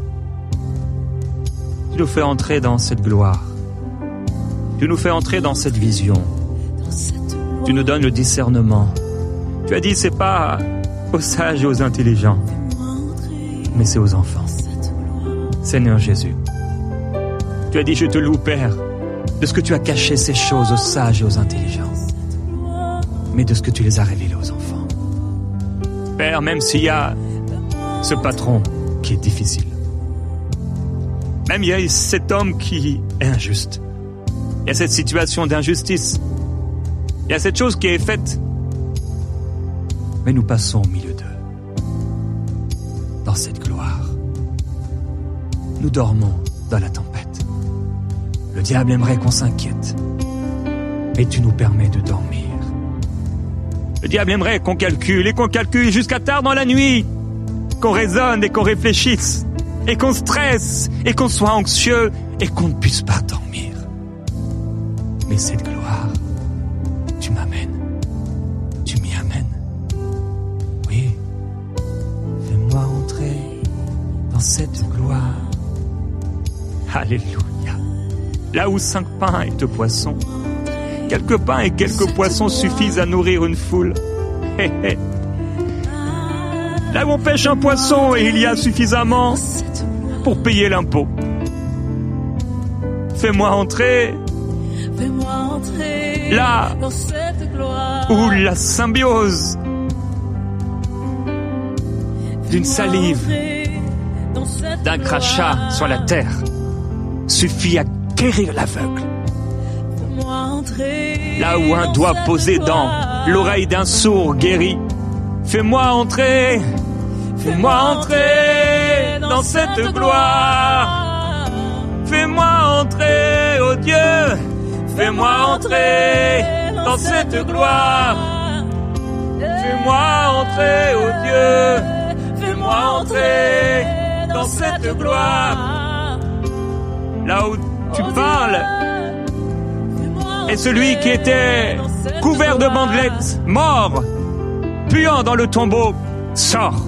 Tu nous fais entrer dans cette gloire. Tu nous fais entrer dans cette vision. Tu nous donnes le discernement. Tu as dit, c'est pas aux sages et aux intelligents, mais c'est aux enfants. Seigneur Jésus, tu as dit, je te loue, Père, de ce que tu as caché ces choses aux sages et aux intelligents. mais de ce que tu les as révélés aux enfants. Père, même s'il y a ce patron qui est difficile, même il y a cet homme qui est injuste, il y a cette situation d'injustice, il y a cette chose qui est faite, mais nous passons au milieu d'eux, dans cette gloire. Nous dormons dans la tempête. Le diable aimerait qu'on s'inquiète, mais tu nous permets de dormir. Le diable aimerait qu'on calcule, et qu'on calcule jusqu'à tard dans la nuit, qu'on raisonne et qu'on réfléchisse, et qu'on stresse, et qu'on soit anxieux, et qu'on ne puisse pas dormir. Mais cette gloire, tu m'amènes, tu m'y amènes. Oui, fais-moi entrer dans cette gloire. Alléluia. Là où 5 pains et 2 poissons, quelques pains et quelques poissons suffisent à nourrir une foule. Là où on pêche un poisson et il y a suffisamment pour payer l'impôt. Fais-moi entrer là où la symbiose d'une salive, d'un crachat sur la terre suffit à guérir l'aveugle. Là où un doigt posé dans l'oreille d'un sourd guérit. Fais-moi entrer dans cette gloire. Fais-moi entrer, oh Dieu, fais-moi entrer dans cette gloire. Fais-moi entrer, oh Dieu, fais-moi entrer dans cette gloire. Là où tu parles, et celui qui était couvert de bandelettes, mort, puant dans le tombeau, sort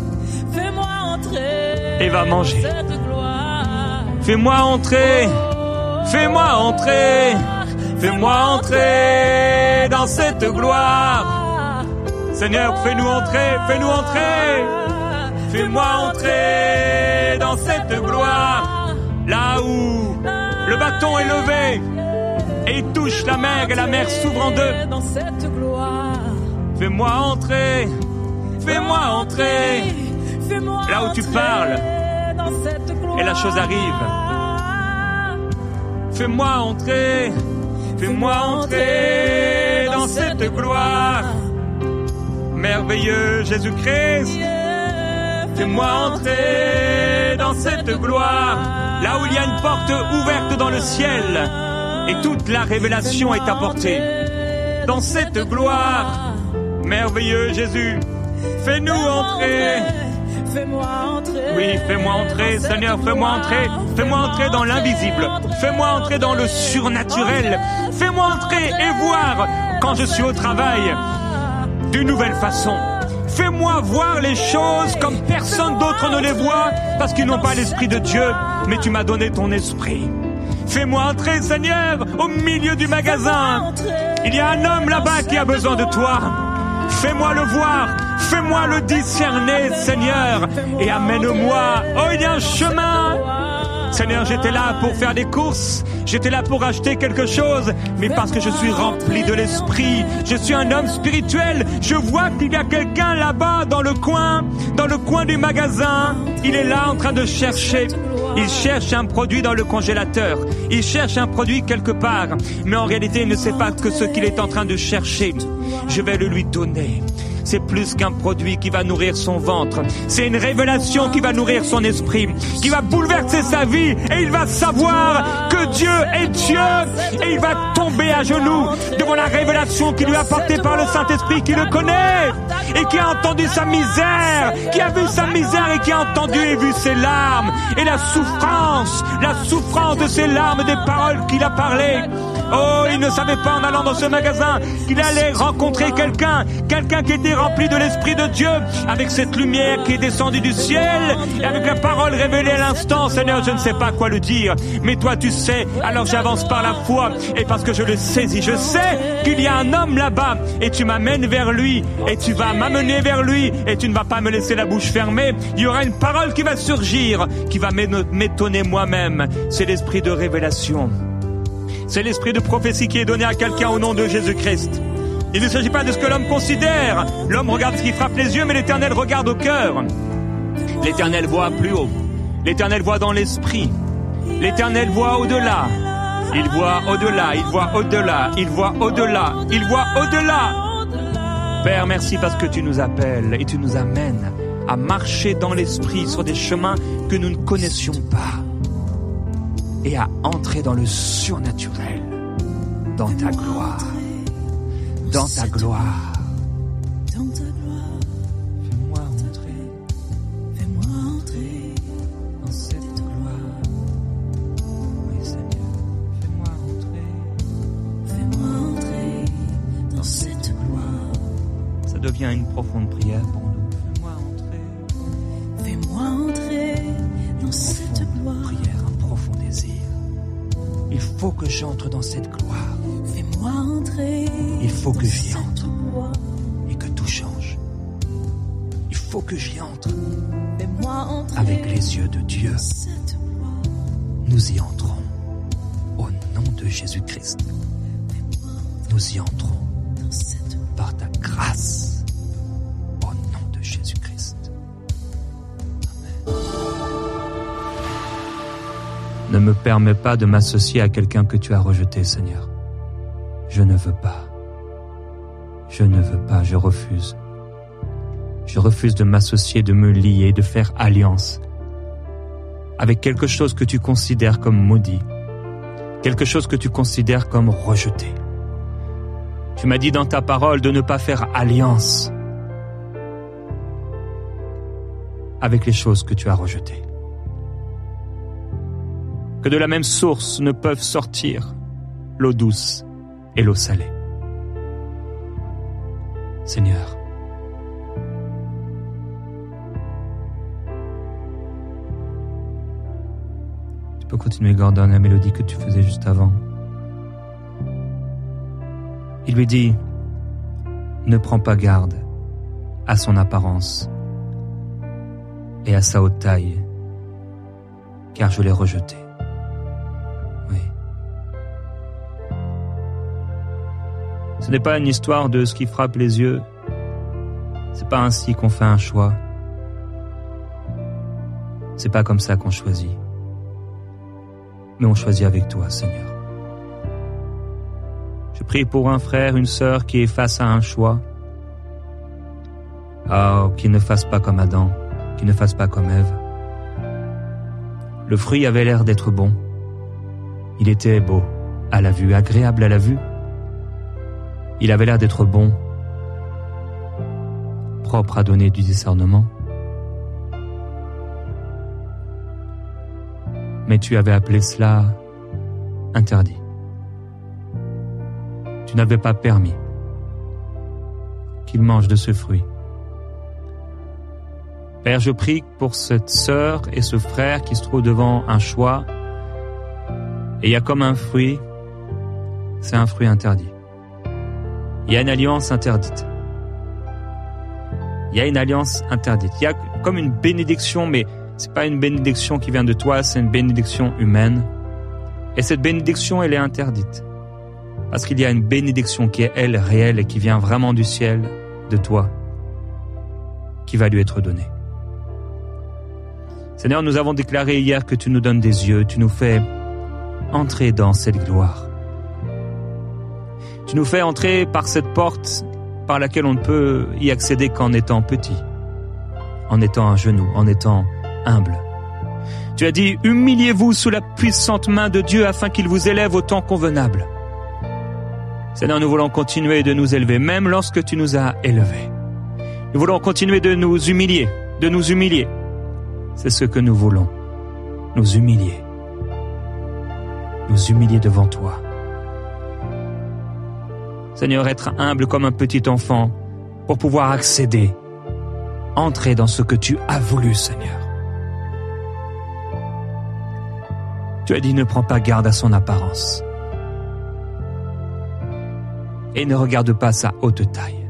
et va manger. Fais-moi entrer, fais-moi entrer, fais-moi entrer dans cette gloire. Seigneur, fais-nous entrer, fais-nous entrer. Fais-moi entrer dans cette gloire. Là où le bâton est levé et il touche la mer et la mer s'ouvre en deux. Fais-moi entrer, fais-moi entrer. Là où tu parles et la chose arrive. Fais-moi entrer dans cette gloire. Merveilleux Jésus-Christ, fais-moi entrer dans cette gloire. Là où il y a une porte ouverte dans le ciel et toute la révélation est apportée. Dans cette gloire, merveilleux Jésus, fais-nous entrer. Oui, fais-moi entrer, Seigneur, fais-moi entrer. Fais-moi entrer dans l'invisible. Fais-moi entrer dans le surnaturel. Fais-moi entrer et voir, quand je suis au travail, d'une nouvelle façon. Fais-moi voir les choses comme personne d'autre ne les voit, parce qu'ils n'ont pas l'Esprit de Dieu, mais tu m'as donné ton Esprit. Fais-moi entrer, Seigneur, au milieu du magasin. Il y a un homme là-bas qui a besoin de toi. Fais-moi le voir, fais-moi le discerner, Seigneur, et amène-moi. Oh, il y a un chemin. Seigneur, j'étais là pour faire des courses, j'étais là pour acheter quelque chose, mais parce que je suis rempli de l'Esprit, je suis un homme spirituel, je vois qu'il y a quelqu'un là-bas dans le coin du magasin, il est là en train de chercher. Il cherche un produit dans le congélateur, il cherche un produit quelque part, mais en réalité il ne sait pas que ce qu'il est en train de chercher. Je vais le lui donner. C'est plus qu'un produit qui va nourrir son ventre. C'est une révélation qui va nourrir son esprit, qui va bouleverser sa vie, et il va savoir que Dieu est Dieu, et il va tomber à genoux devant la révélation qui lui est apportée par le Saint-Esprit, qui le connaît et qui a entendu sa misère, qui a vu sa misère et qui a entendu et vu ses larmes et la souffrance de ses larmes, des paroles qu'il a parlées. Oh, il ne savait pas en allant dans ce magasin qu'il allait rencontrer quelqu'un qui était rempli de l'Esprit de Dieu, avec cette lumière qui est descendue du ciel, et avec la parole révélée à l'instant. Seigneur, je ne sais pas quoi le dire, mais toi tu sais, alors j'avance par la foi, et parce que je le saisis, je sais qu'il y a un homme là-bas, et tu m'amènes vers lui, et tu vas m'amener vers lui, et tu ne vas pas me laisser la bouche fermée. Il y aura une parole qui va surgir, qui va m'étonner moi-même. C'est l'esprit de révélation. C'est l'esprit de prophétie qui est donné à quelqu'un au nom de Jésus-Christ. Il ne s'agit pas de ce que l'homme considère. L'homme regarde ce qui frappe les yeux, mais l'Éternel regarde au cœur. L'Éternel voit plus haut. L'Éternel voit dans l'esprit. L'Éternel voit au-delà. Il voit au-delà, il voit au-delà, il voit au-delà, il voit au-delà. Père, merci parce que tu nous appelles et tu nous amènes à marcher dans l'esprit sur des chemins que nous ne connaissions pas et à entrer dans le surnaturel, dans ta gloire, dans ta gloire. Fais-moi entrer dans cette gloire. Oui, Seigneur, fais-moi entrer dans cette gloire. Ça devient une profonde prière pour nous. Fais-moi entrer dans cette gloire. Prière, un profond désir. Il faut que j'entre dans cette gloire. Fais-moi entrer. Il faut que j'y entre gloire. Et que tout change. Il faut que j'y entre. Fais-moi entrer avec les yeux de Dieu. Cette gloire. Nous y entrons. Au nom de Jésus-Christ. Nous y entrons dans cette par ta grâce. Au nom de Jésus-Christ. Ne me permets pas de m'associer à quelqu'un que tu as rejeté, Seigneur. Je ne veux pas. Je ne veux pas, je refuse. Je refuse de m'associer, de me lier, de faire alliance avec quelque chose que tu considères comme maudit, quelque chose que tu considères comme rejeté. Tu m'as dit dans ta parole de ne pas faire alliance avec les choses que tu as rejetées. Que de la même source ne peuvent sortir l'eau douce et l'eau salée. Seigneur, tu peux continuer, Gordon, la mélodie que tu faisais juste avant. Il lui dit, ne prends pas garde à son apparence et à sa haute taille, car je l'ai rejeté. Oui. Ce n'est pas une histoire de ce qui frappe les yeux. C'est pas ainsi qu'on fait un choix. C'est pas comme ça qu'on choisit. Mais on choisit avec toi, Seigneur. Je prie pour un frère, une sœur qui est face à un choix. Qu'il ne fasse pas comme Adam, qu'il ne fasse pas comme Ève. Le fruit avait l'air d'être bon. Il était beau à la vue, agréable à la vue. Il avait l'air d'être bon, propre à donner du discernement. Mais tu avais appelé cela interdit. Tu n'avais pas permis qu'il mange de ce fruit. Père, je prie pour cette sœur et ce frère qui se trouvent devant un choix. Et il y a comme un fruit, c'est un fruit interdit. Il y a une alliance interdite. Il y a une alliance interdite. Il y a comme une bénédiction, mais c'est pas une bénédiction qui vient de toi, c'est une bénédiction humaine. Et cette bénédiction, elle est interdite. Parce qu'il y a une bénédiction qui est, elle, réelle et qui vient vraiment du ciel, de toi, qui va lui être donnée. Seigneur, nous avons déclaré hier que tu nous donnes des yeux, tu nous fais entrer dans cette gloire. Tu nous fais entrer par cette porte par laquelle on ne peut y accéder qu'en étant petit, en étant à genoux, en étant humble. Tu as dit, humiliez-vous sous la puissante main de Dieu afin qu'il vous élève au temps convenable. Seigneur, nous voulons continuer de nous élever, même lorsque tu nous as élevés. Nous voulons continuer de nous humilier, de nous humilier. C'est ce que nous voulons, nous humilier devant toi. Seigneur, être humble comme un petit enfant pour pouvoir accéder, entrer dans ce que tu as voulu, Seigneur. Tu as dit, ne prends pas garde à son apparence et ne regarde pas sa haute taille.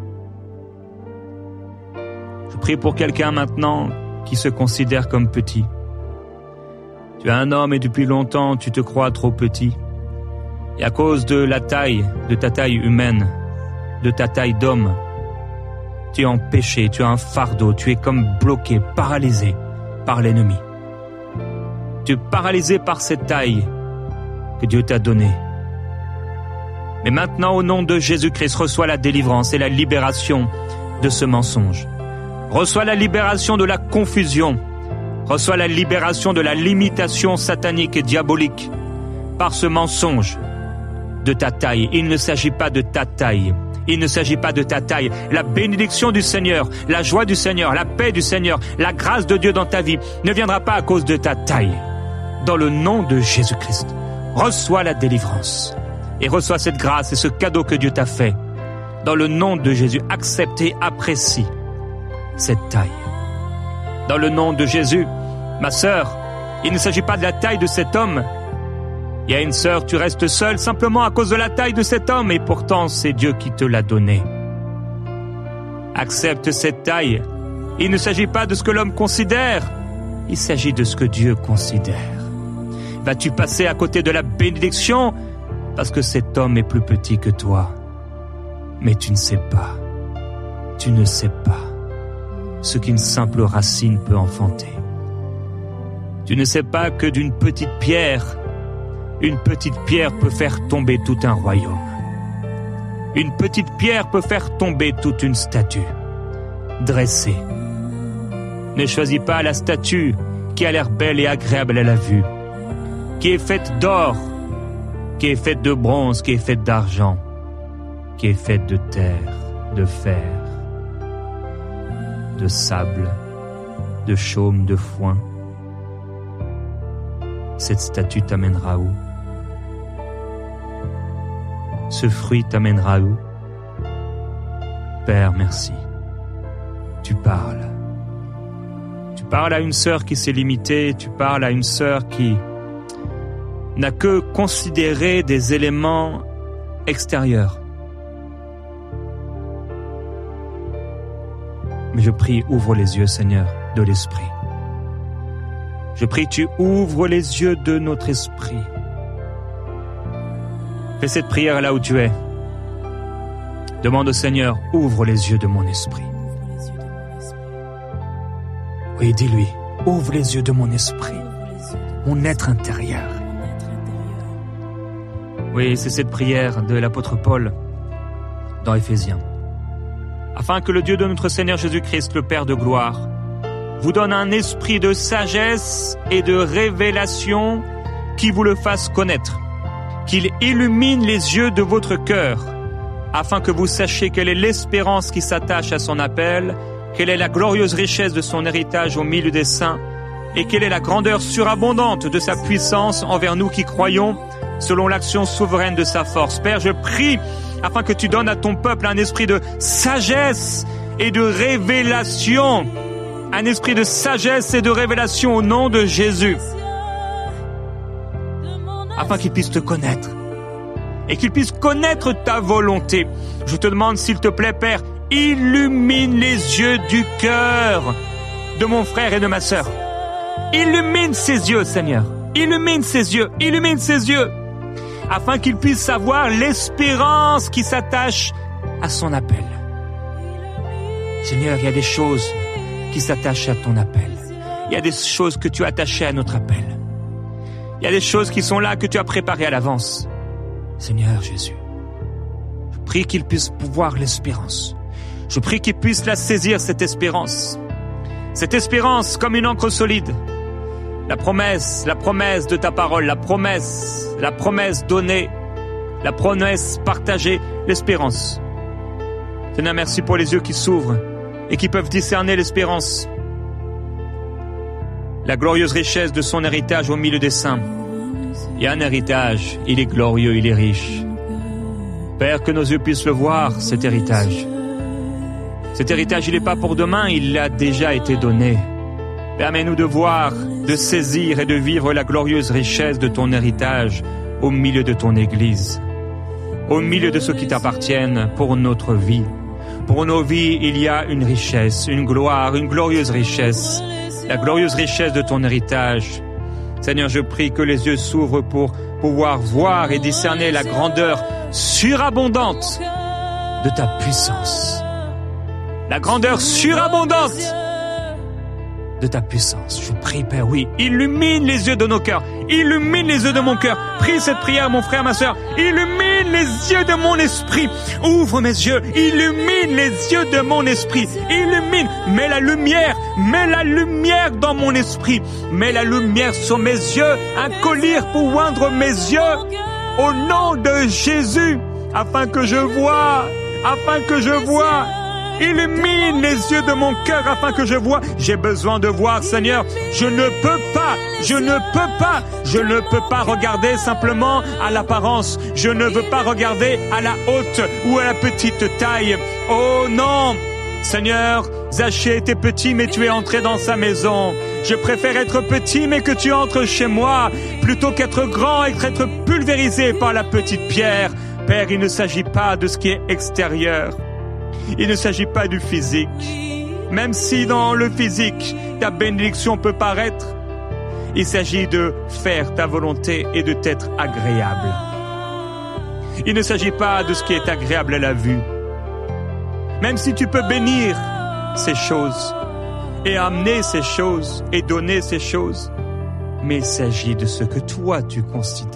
Je prie pour quelqu'un maintenant qui se considère comme petit. Tu es un homme et depuis longtemps tu te crois trop petit. Et à cause de la taille, de ta taille humaine, de ta taille d'homme. Tu es en péché, tu as un fardeau, tu es comme bloqué, paralysé par l'ennemi. Tu es paralysé par cette taille que Dieu t'a donnée. Mais maintenant, au nom de Jésus-Christ, reçois la délivrance et la libération de ce mensonge. Reçois la libération de la confusion. Reçois la libération de la limitation satanique et diabolique par ce mensonge de ta taille. Il ne s'agit pas de ta taille. Il ne s'agit pas de ta taille. La bénédiction du Seigneur, la joie du Seigneur, la paix du Seigneur, la grâce de Dieu dans ta vie ne viendra pas à cause de ta taille. Dans le nom de Jésus-Christ, reçois la délivrance et reçois cette grâce et ce cadeau que Dieu t'a fait. Dans le nom de Jésus, accepte et apprécie cette taille. Dans le nom de Jésus, ma sœur, il ne s'agit pas de la taille de cet homme. Il y a une sœur, tu restes seule simplement à cause de la taille de cet homme et pourtant c'est Dieu qui te l'a donné. Accepte cette taille. Il ne s'agit pas de ce que l'homme considère, il s'agit de ce que Dieu considère. Vas-tu passer à côté de la bénédiction parce que cet homme est plus petit que toi? Mais tu ne sais pas ce qu'une simple racine peut enfanter. Tu ne sais pas que d'une petite pierre, une petite pierre peut faire tomber tout un royaume. Une petite pierre peut faire tomber toute une statue dressée. Ne choisis pas la statue qui a l'air belle et agréable à la vue, qui est faite d'or, qui est faite de bronze, qui est faite d'argent, qui est faite de terre, de fer, de sable, de chaume, de foin. Cette statue t'amènera où? Ce fruit t'amènera où? Père, merci. Tu parles. Tu parles à une sœur qui s'est limitée, tu parles à une sœur qui n'a que considéré des éléments extérieurs. Mais je prie, ouvre les yeux, Seigneur, de l'esprit. Je prie que tu ouvres les yeux de notre esprit. Fais cette prière là où tu es. Demande au Seigneur, ouvre les yeux de mon esprit. Oui, dis-lui, ouvre les yeux de mon esprit, mon être intérieur. Oui, c'est cette prière de l'apôtre Paul dans Éphésiens. Afin que le Dieu de notre Seigneur Jésus-Christ, le Père de gloire, vous donne un esprit de sagesse et de révélation qui vous le fasse connaître, qu'il illumine les yeux de votre cœur, afin que vous sachiez quelle est l'espérance qui s'attache à son appel, quelle est la glorieuse richesse de son héritage au milieu des saints, et quelle est la grandeur surabondante de sa puissance envers nous qui croyons, selon l'action souveraine de sa force. Père, je prie afin que tu donnes à ton peuple un esprit de sagesse et de révélation, un esprit de sagesse et de révélation au nom de Jésus, afin qu'il puisse te connaître et qu'il puisse connaître ta volonté. Je te demande, s'il te plaît, Père, illumine les yeux du cœur de mon frère et de ma sœur. Illumine ses yeux, Seigneur. Illumine ses yeux, afin qu'il puisse savoir l'espérance qui s'attache à son appel. Seigneur, il y a des choses qui s'attachent à ton appel. Il y a des choses que tu as attachées à notre appel. Il y a des choses qui sont là que tu as préparées à l'avance. Seigneur Jésus, je prie qu'il puisse voir l'espérance. Je prie qu'il puisse la saisir, cette espérance. Cette espérance comme une encre solide. La promesse de ta parole, la promesse donnée, la promesse partagée, l'espérance. Seigneur, merci pour les yeux qui s'ouvrent et qui peuvent discerner l'espérance. La glorieuse richesse de son héritage au milieu des saints. Il y a un héritage, il est glorieux, il est riche. Père, que nos yeux puissent le voir, cet héritage. Cet héritage, il n'est pas pour demain, il a déjà été donné. Permets-nous de voir, de saisir et de vivre la glorieuse richesse de ton héritage au milieu de ton Église, au milieu de ceux qui t'appartiennent pour notre vie. Pour nos vies, il y a une richesse, une gloire, une glorieuse richesse, la glorieuse richesse de ton héritage. Seigneur, je prie que les yeux s'ouvrent pour pouvoir voir et discerner la grandeur surabondante de ta puissance. La grandeur surabondante de ta puissance. Je prie, Père, oui, illumine les yeux de nos cœurs, illumine les yeux de mon cœur. Prie cette prière, mon frère, ma sœur. Illumine les yeux de mon esprit. Ouvre mes yeux, illumine les yeux de mon esprit. Illumine, mets la lumière dans mon esprit. Mets la lumière sur mes yeux, un collier pour oindre mes yeux, au nom de Jésus, afin que je vois. Illumine les yeux de mon cœur afin que je vois. J'ai besoin de voir, Seigneur. Je ne peux pas regarder simplement à l'apparence. Je ne veux pas regarder à la haute ou à la petite taille. Oh non, Seigneur, Zachée était petit mais tu es entré dans sa maison. Je préfère être petit mais que tu entres chez moi plutôt qu'être grand et être pulvérisé par la petite pierre. Père, il ne s'agit pas de ce qui est extérieur. Il ne s'agit pas du physique. Même si dans le physique, ta bénédiction peut paraître, il s'agit de faire ta volonté et de t'être agréable. Il ne s'agit pas de ce qui est agréable à la vue. Même si tu peux bénir ces choses et amener ces choses et donner ces choses, mais il s'agit de ce que toi tu considères.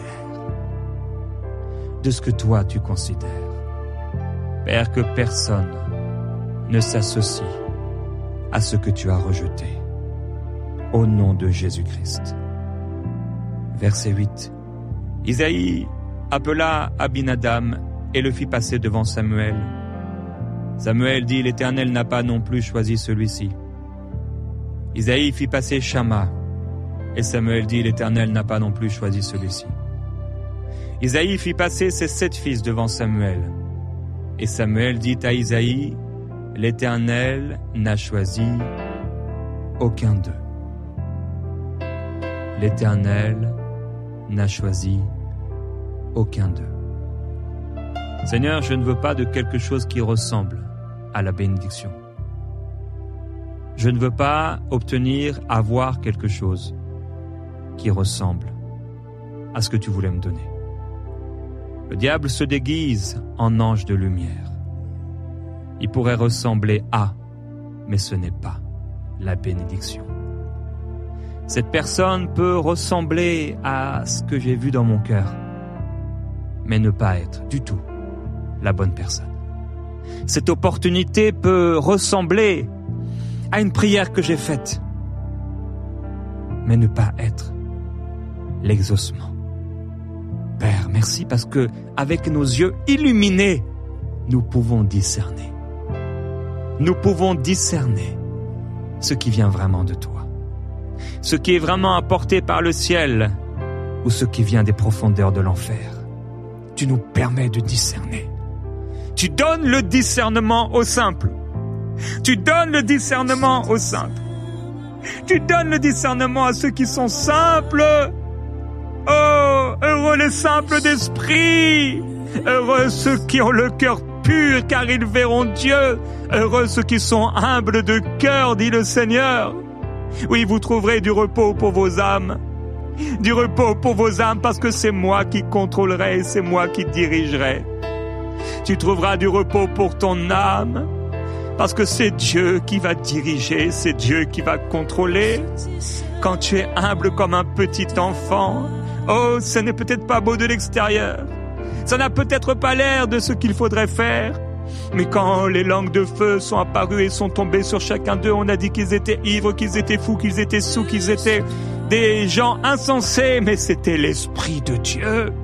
De ce que toi tu considères. Père, que personne ne s'associe à ce que tu as rejeté. Au nom de Jésus-Christ. Verset 8. Isaïe appela Abinadam et le fit passer devant Samuel. Samuel dit, l'Éternel n'a pas non plus choisi celui-ci. Isaïe fit passer Shama et Samuel dit, l'Éternel n'a pas non plus choisi celui-ci. Isaïe fit passer ses 7 fils devant Samuel. Et Samuel dit à Isaïe, l'Éternel n'a choisi aucun d'eux. L'Éternel n'a choisi aucun d'eux. Seigneur, je ne veux pas de quelque chose qui ressemble à la bénédiction. Je ne veux pas avoir quelque chose qui ressemble à ce que tu voulais me donner. Le diable se déguise en ange de lumière. Il pourrait ressembler à, mais ce n'est pas la bénédiction. Cette personne peut ressembler à ce que j'ai vu dans mon cœur, mais ne pas être du tout la bonne personne. Cette opportunité peut ressembler à une prière que j'ai faite, mais ne pas être l'exaucement. Père, merci parce que avec nos yeux illuminés, nous pouvons discerner. Nous pouvons discerner ce qui vient vraiment de toi. Ce qui est vraiment apporté par le ciel ou ce qui vient des profondeurs de l'enfer. Tu nous permets de discerner. Tu donnes le discernement aux simples. Tu donnes le discernement aux simples. Tu donnes le discernement à ceux qui sont simples. Oh, heureux les simples d'esprit. Heureux ceux qui ont le cœur pur, car ils verront Dieu. Heureux ceux qui sont humbles de cœur, dit le Seigneur. Oui, vous trouverez du repos pour vos âmes. Du repos pour vos âmes, parce que c'est moi qui contrôlerai et c'est moi qui dirigerai. Tu trouveras du repos pour ton âme, parce que c'est Dieu qui va diriger, c'est Dieu qui va contrôler. Quand tu es humble comme un petit enfant, oh, ce n'est peut-être pas beau de l'extérieur. Ça n'a peut-être pas l'air de ce qu'il faudrait faire. Mais quand les langues de feu sont apparues et sont tombées sur chacun d'eux, on a dit qu'ils étaient ivres, qu'ils étaient fous, qu'ils étaient saouls, qu'ils étaient des gens insensés. Mais c'était l'Esprit de Dieu.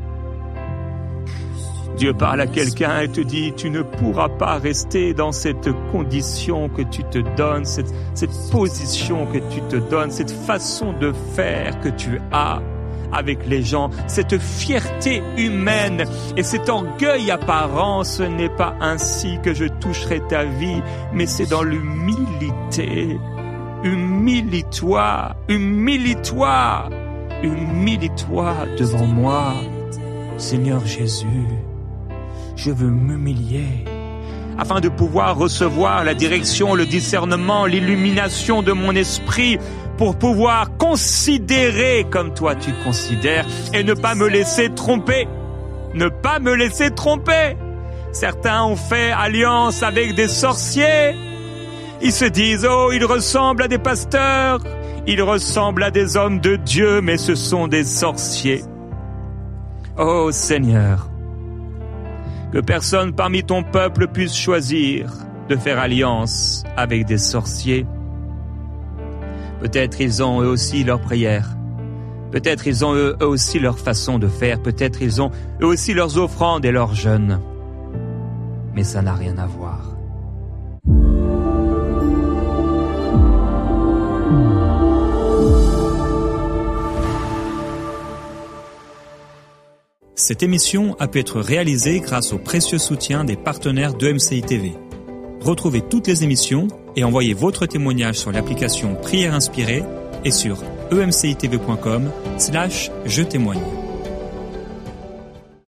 Dieu parle à quelqu'un et te dit, tu ne pourras pas rester dans cette condition que tu te donnes, cette position que tu te donnes, cette façon de faire que tu as avec les gens, cette fierté humaine et cet orgueil apparent. Ce n'est pas ainsi que je toucherai ta vie, mais c'est dans l'humilité. Humilie-toi, humilie-toi, humilie-toi devant moi. Seigneur Jésus, je veux m'humilier afin de pouvoir recevoir la direction, le discernement, l'illumination de mon esprit pour pouvoir considérer comme toi tu considères et ne pas me laisser tromper. Ne pas me laisser tromper. Certains ont fait alliance avec des sorciers. Ils se disent, oh, ils ressemblent à des pasteurs, ils ressemblent à des hommes de Dieu, mais ce sont des sorciers. Oh Seigneur, que personne parmi ton peuple puisse choisir de faire alliance avec des sorciers. Peut-être ils ont eux aussi leurs prières. Peut-être ils ont eux aussi leur façon de faire. Peut-être ils ont eux aussi leurs offrandes et leurs jeûnes. Mais ça n'a rien à voir. Cette émission a pu être réalisée grâce au précieux soutien des partenaires d'EMCI TV. Retrouvez toutes les émissions et envoyez votre témoignage sur l'application Prière Inspirée et sur emcitv.com/je témoigne.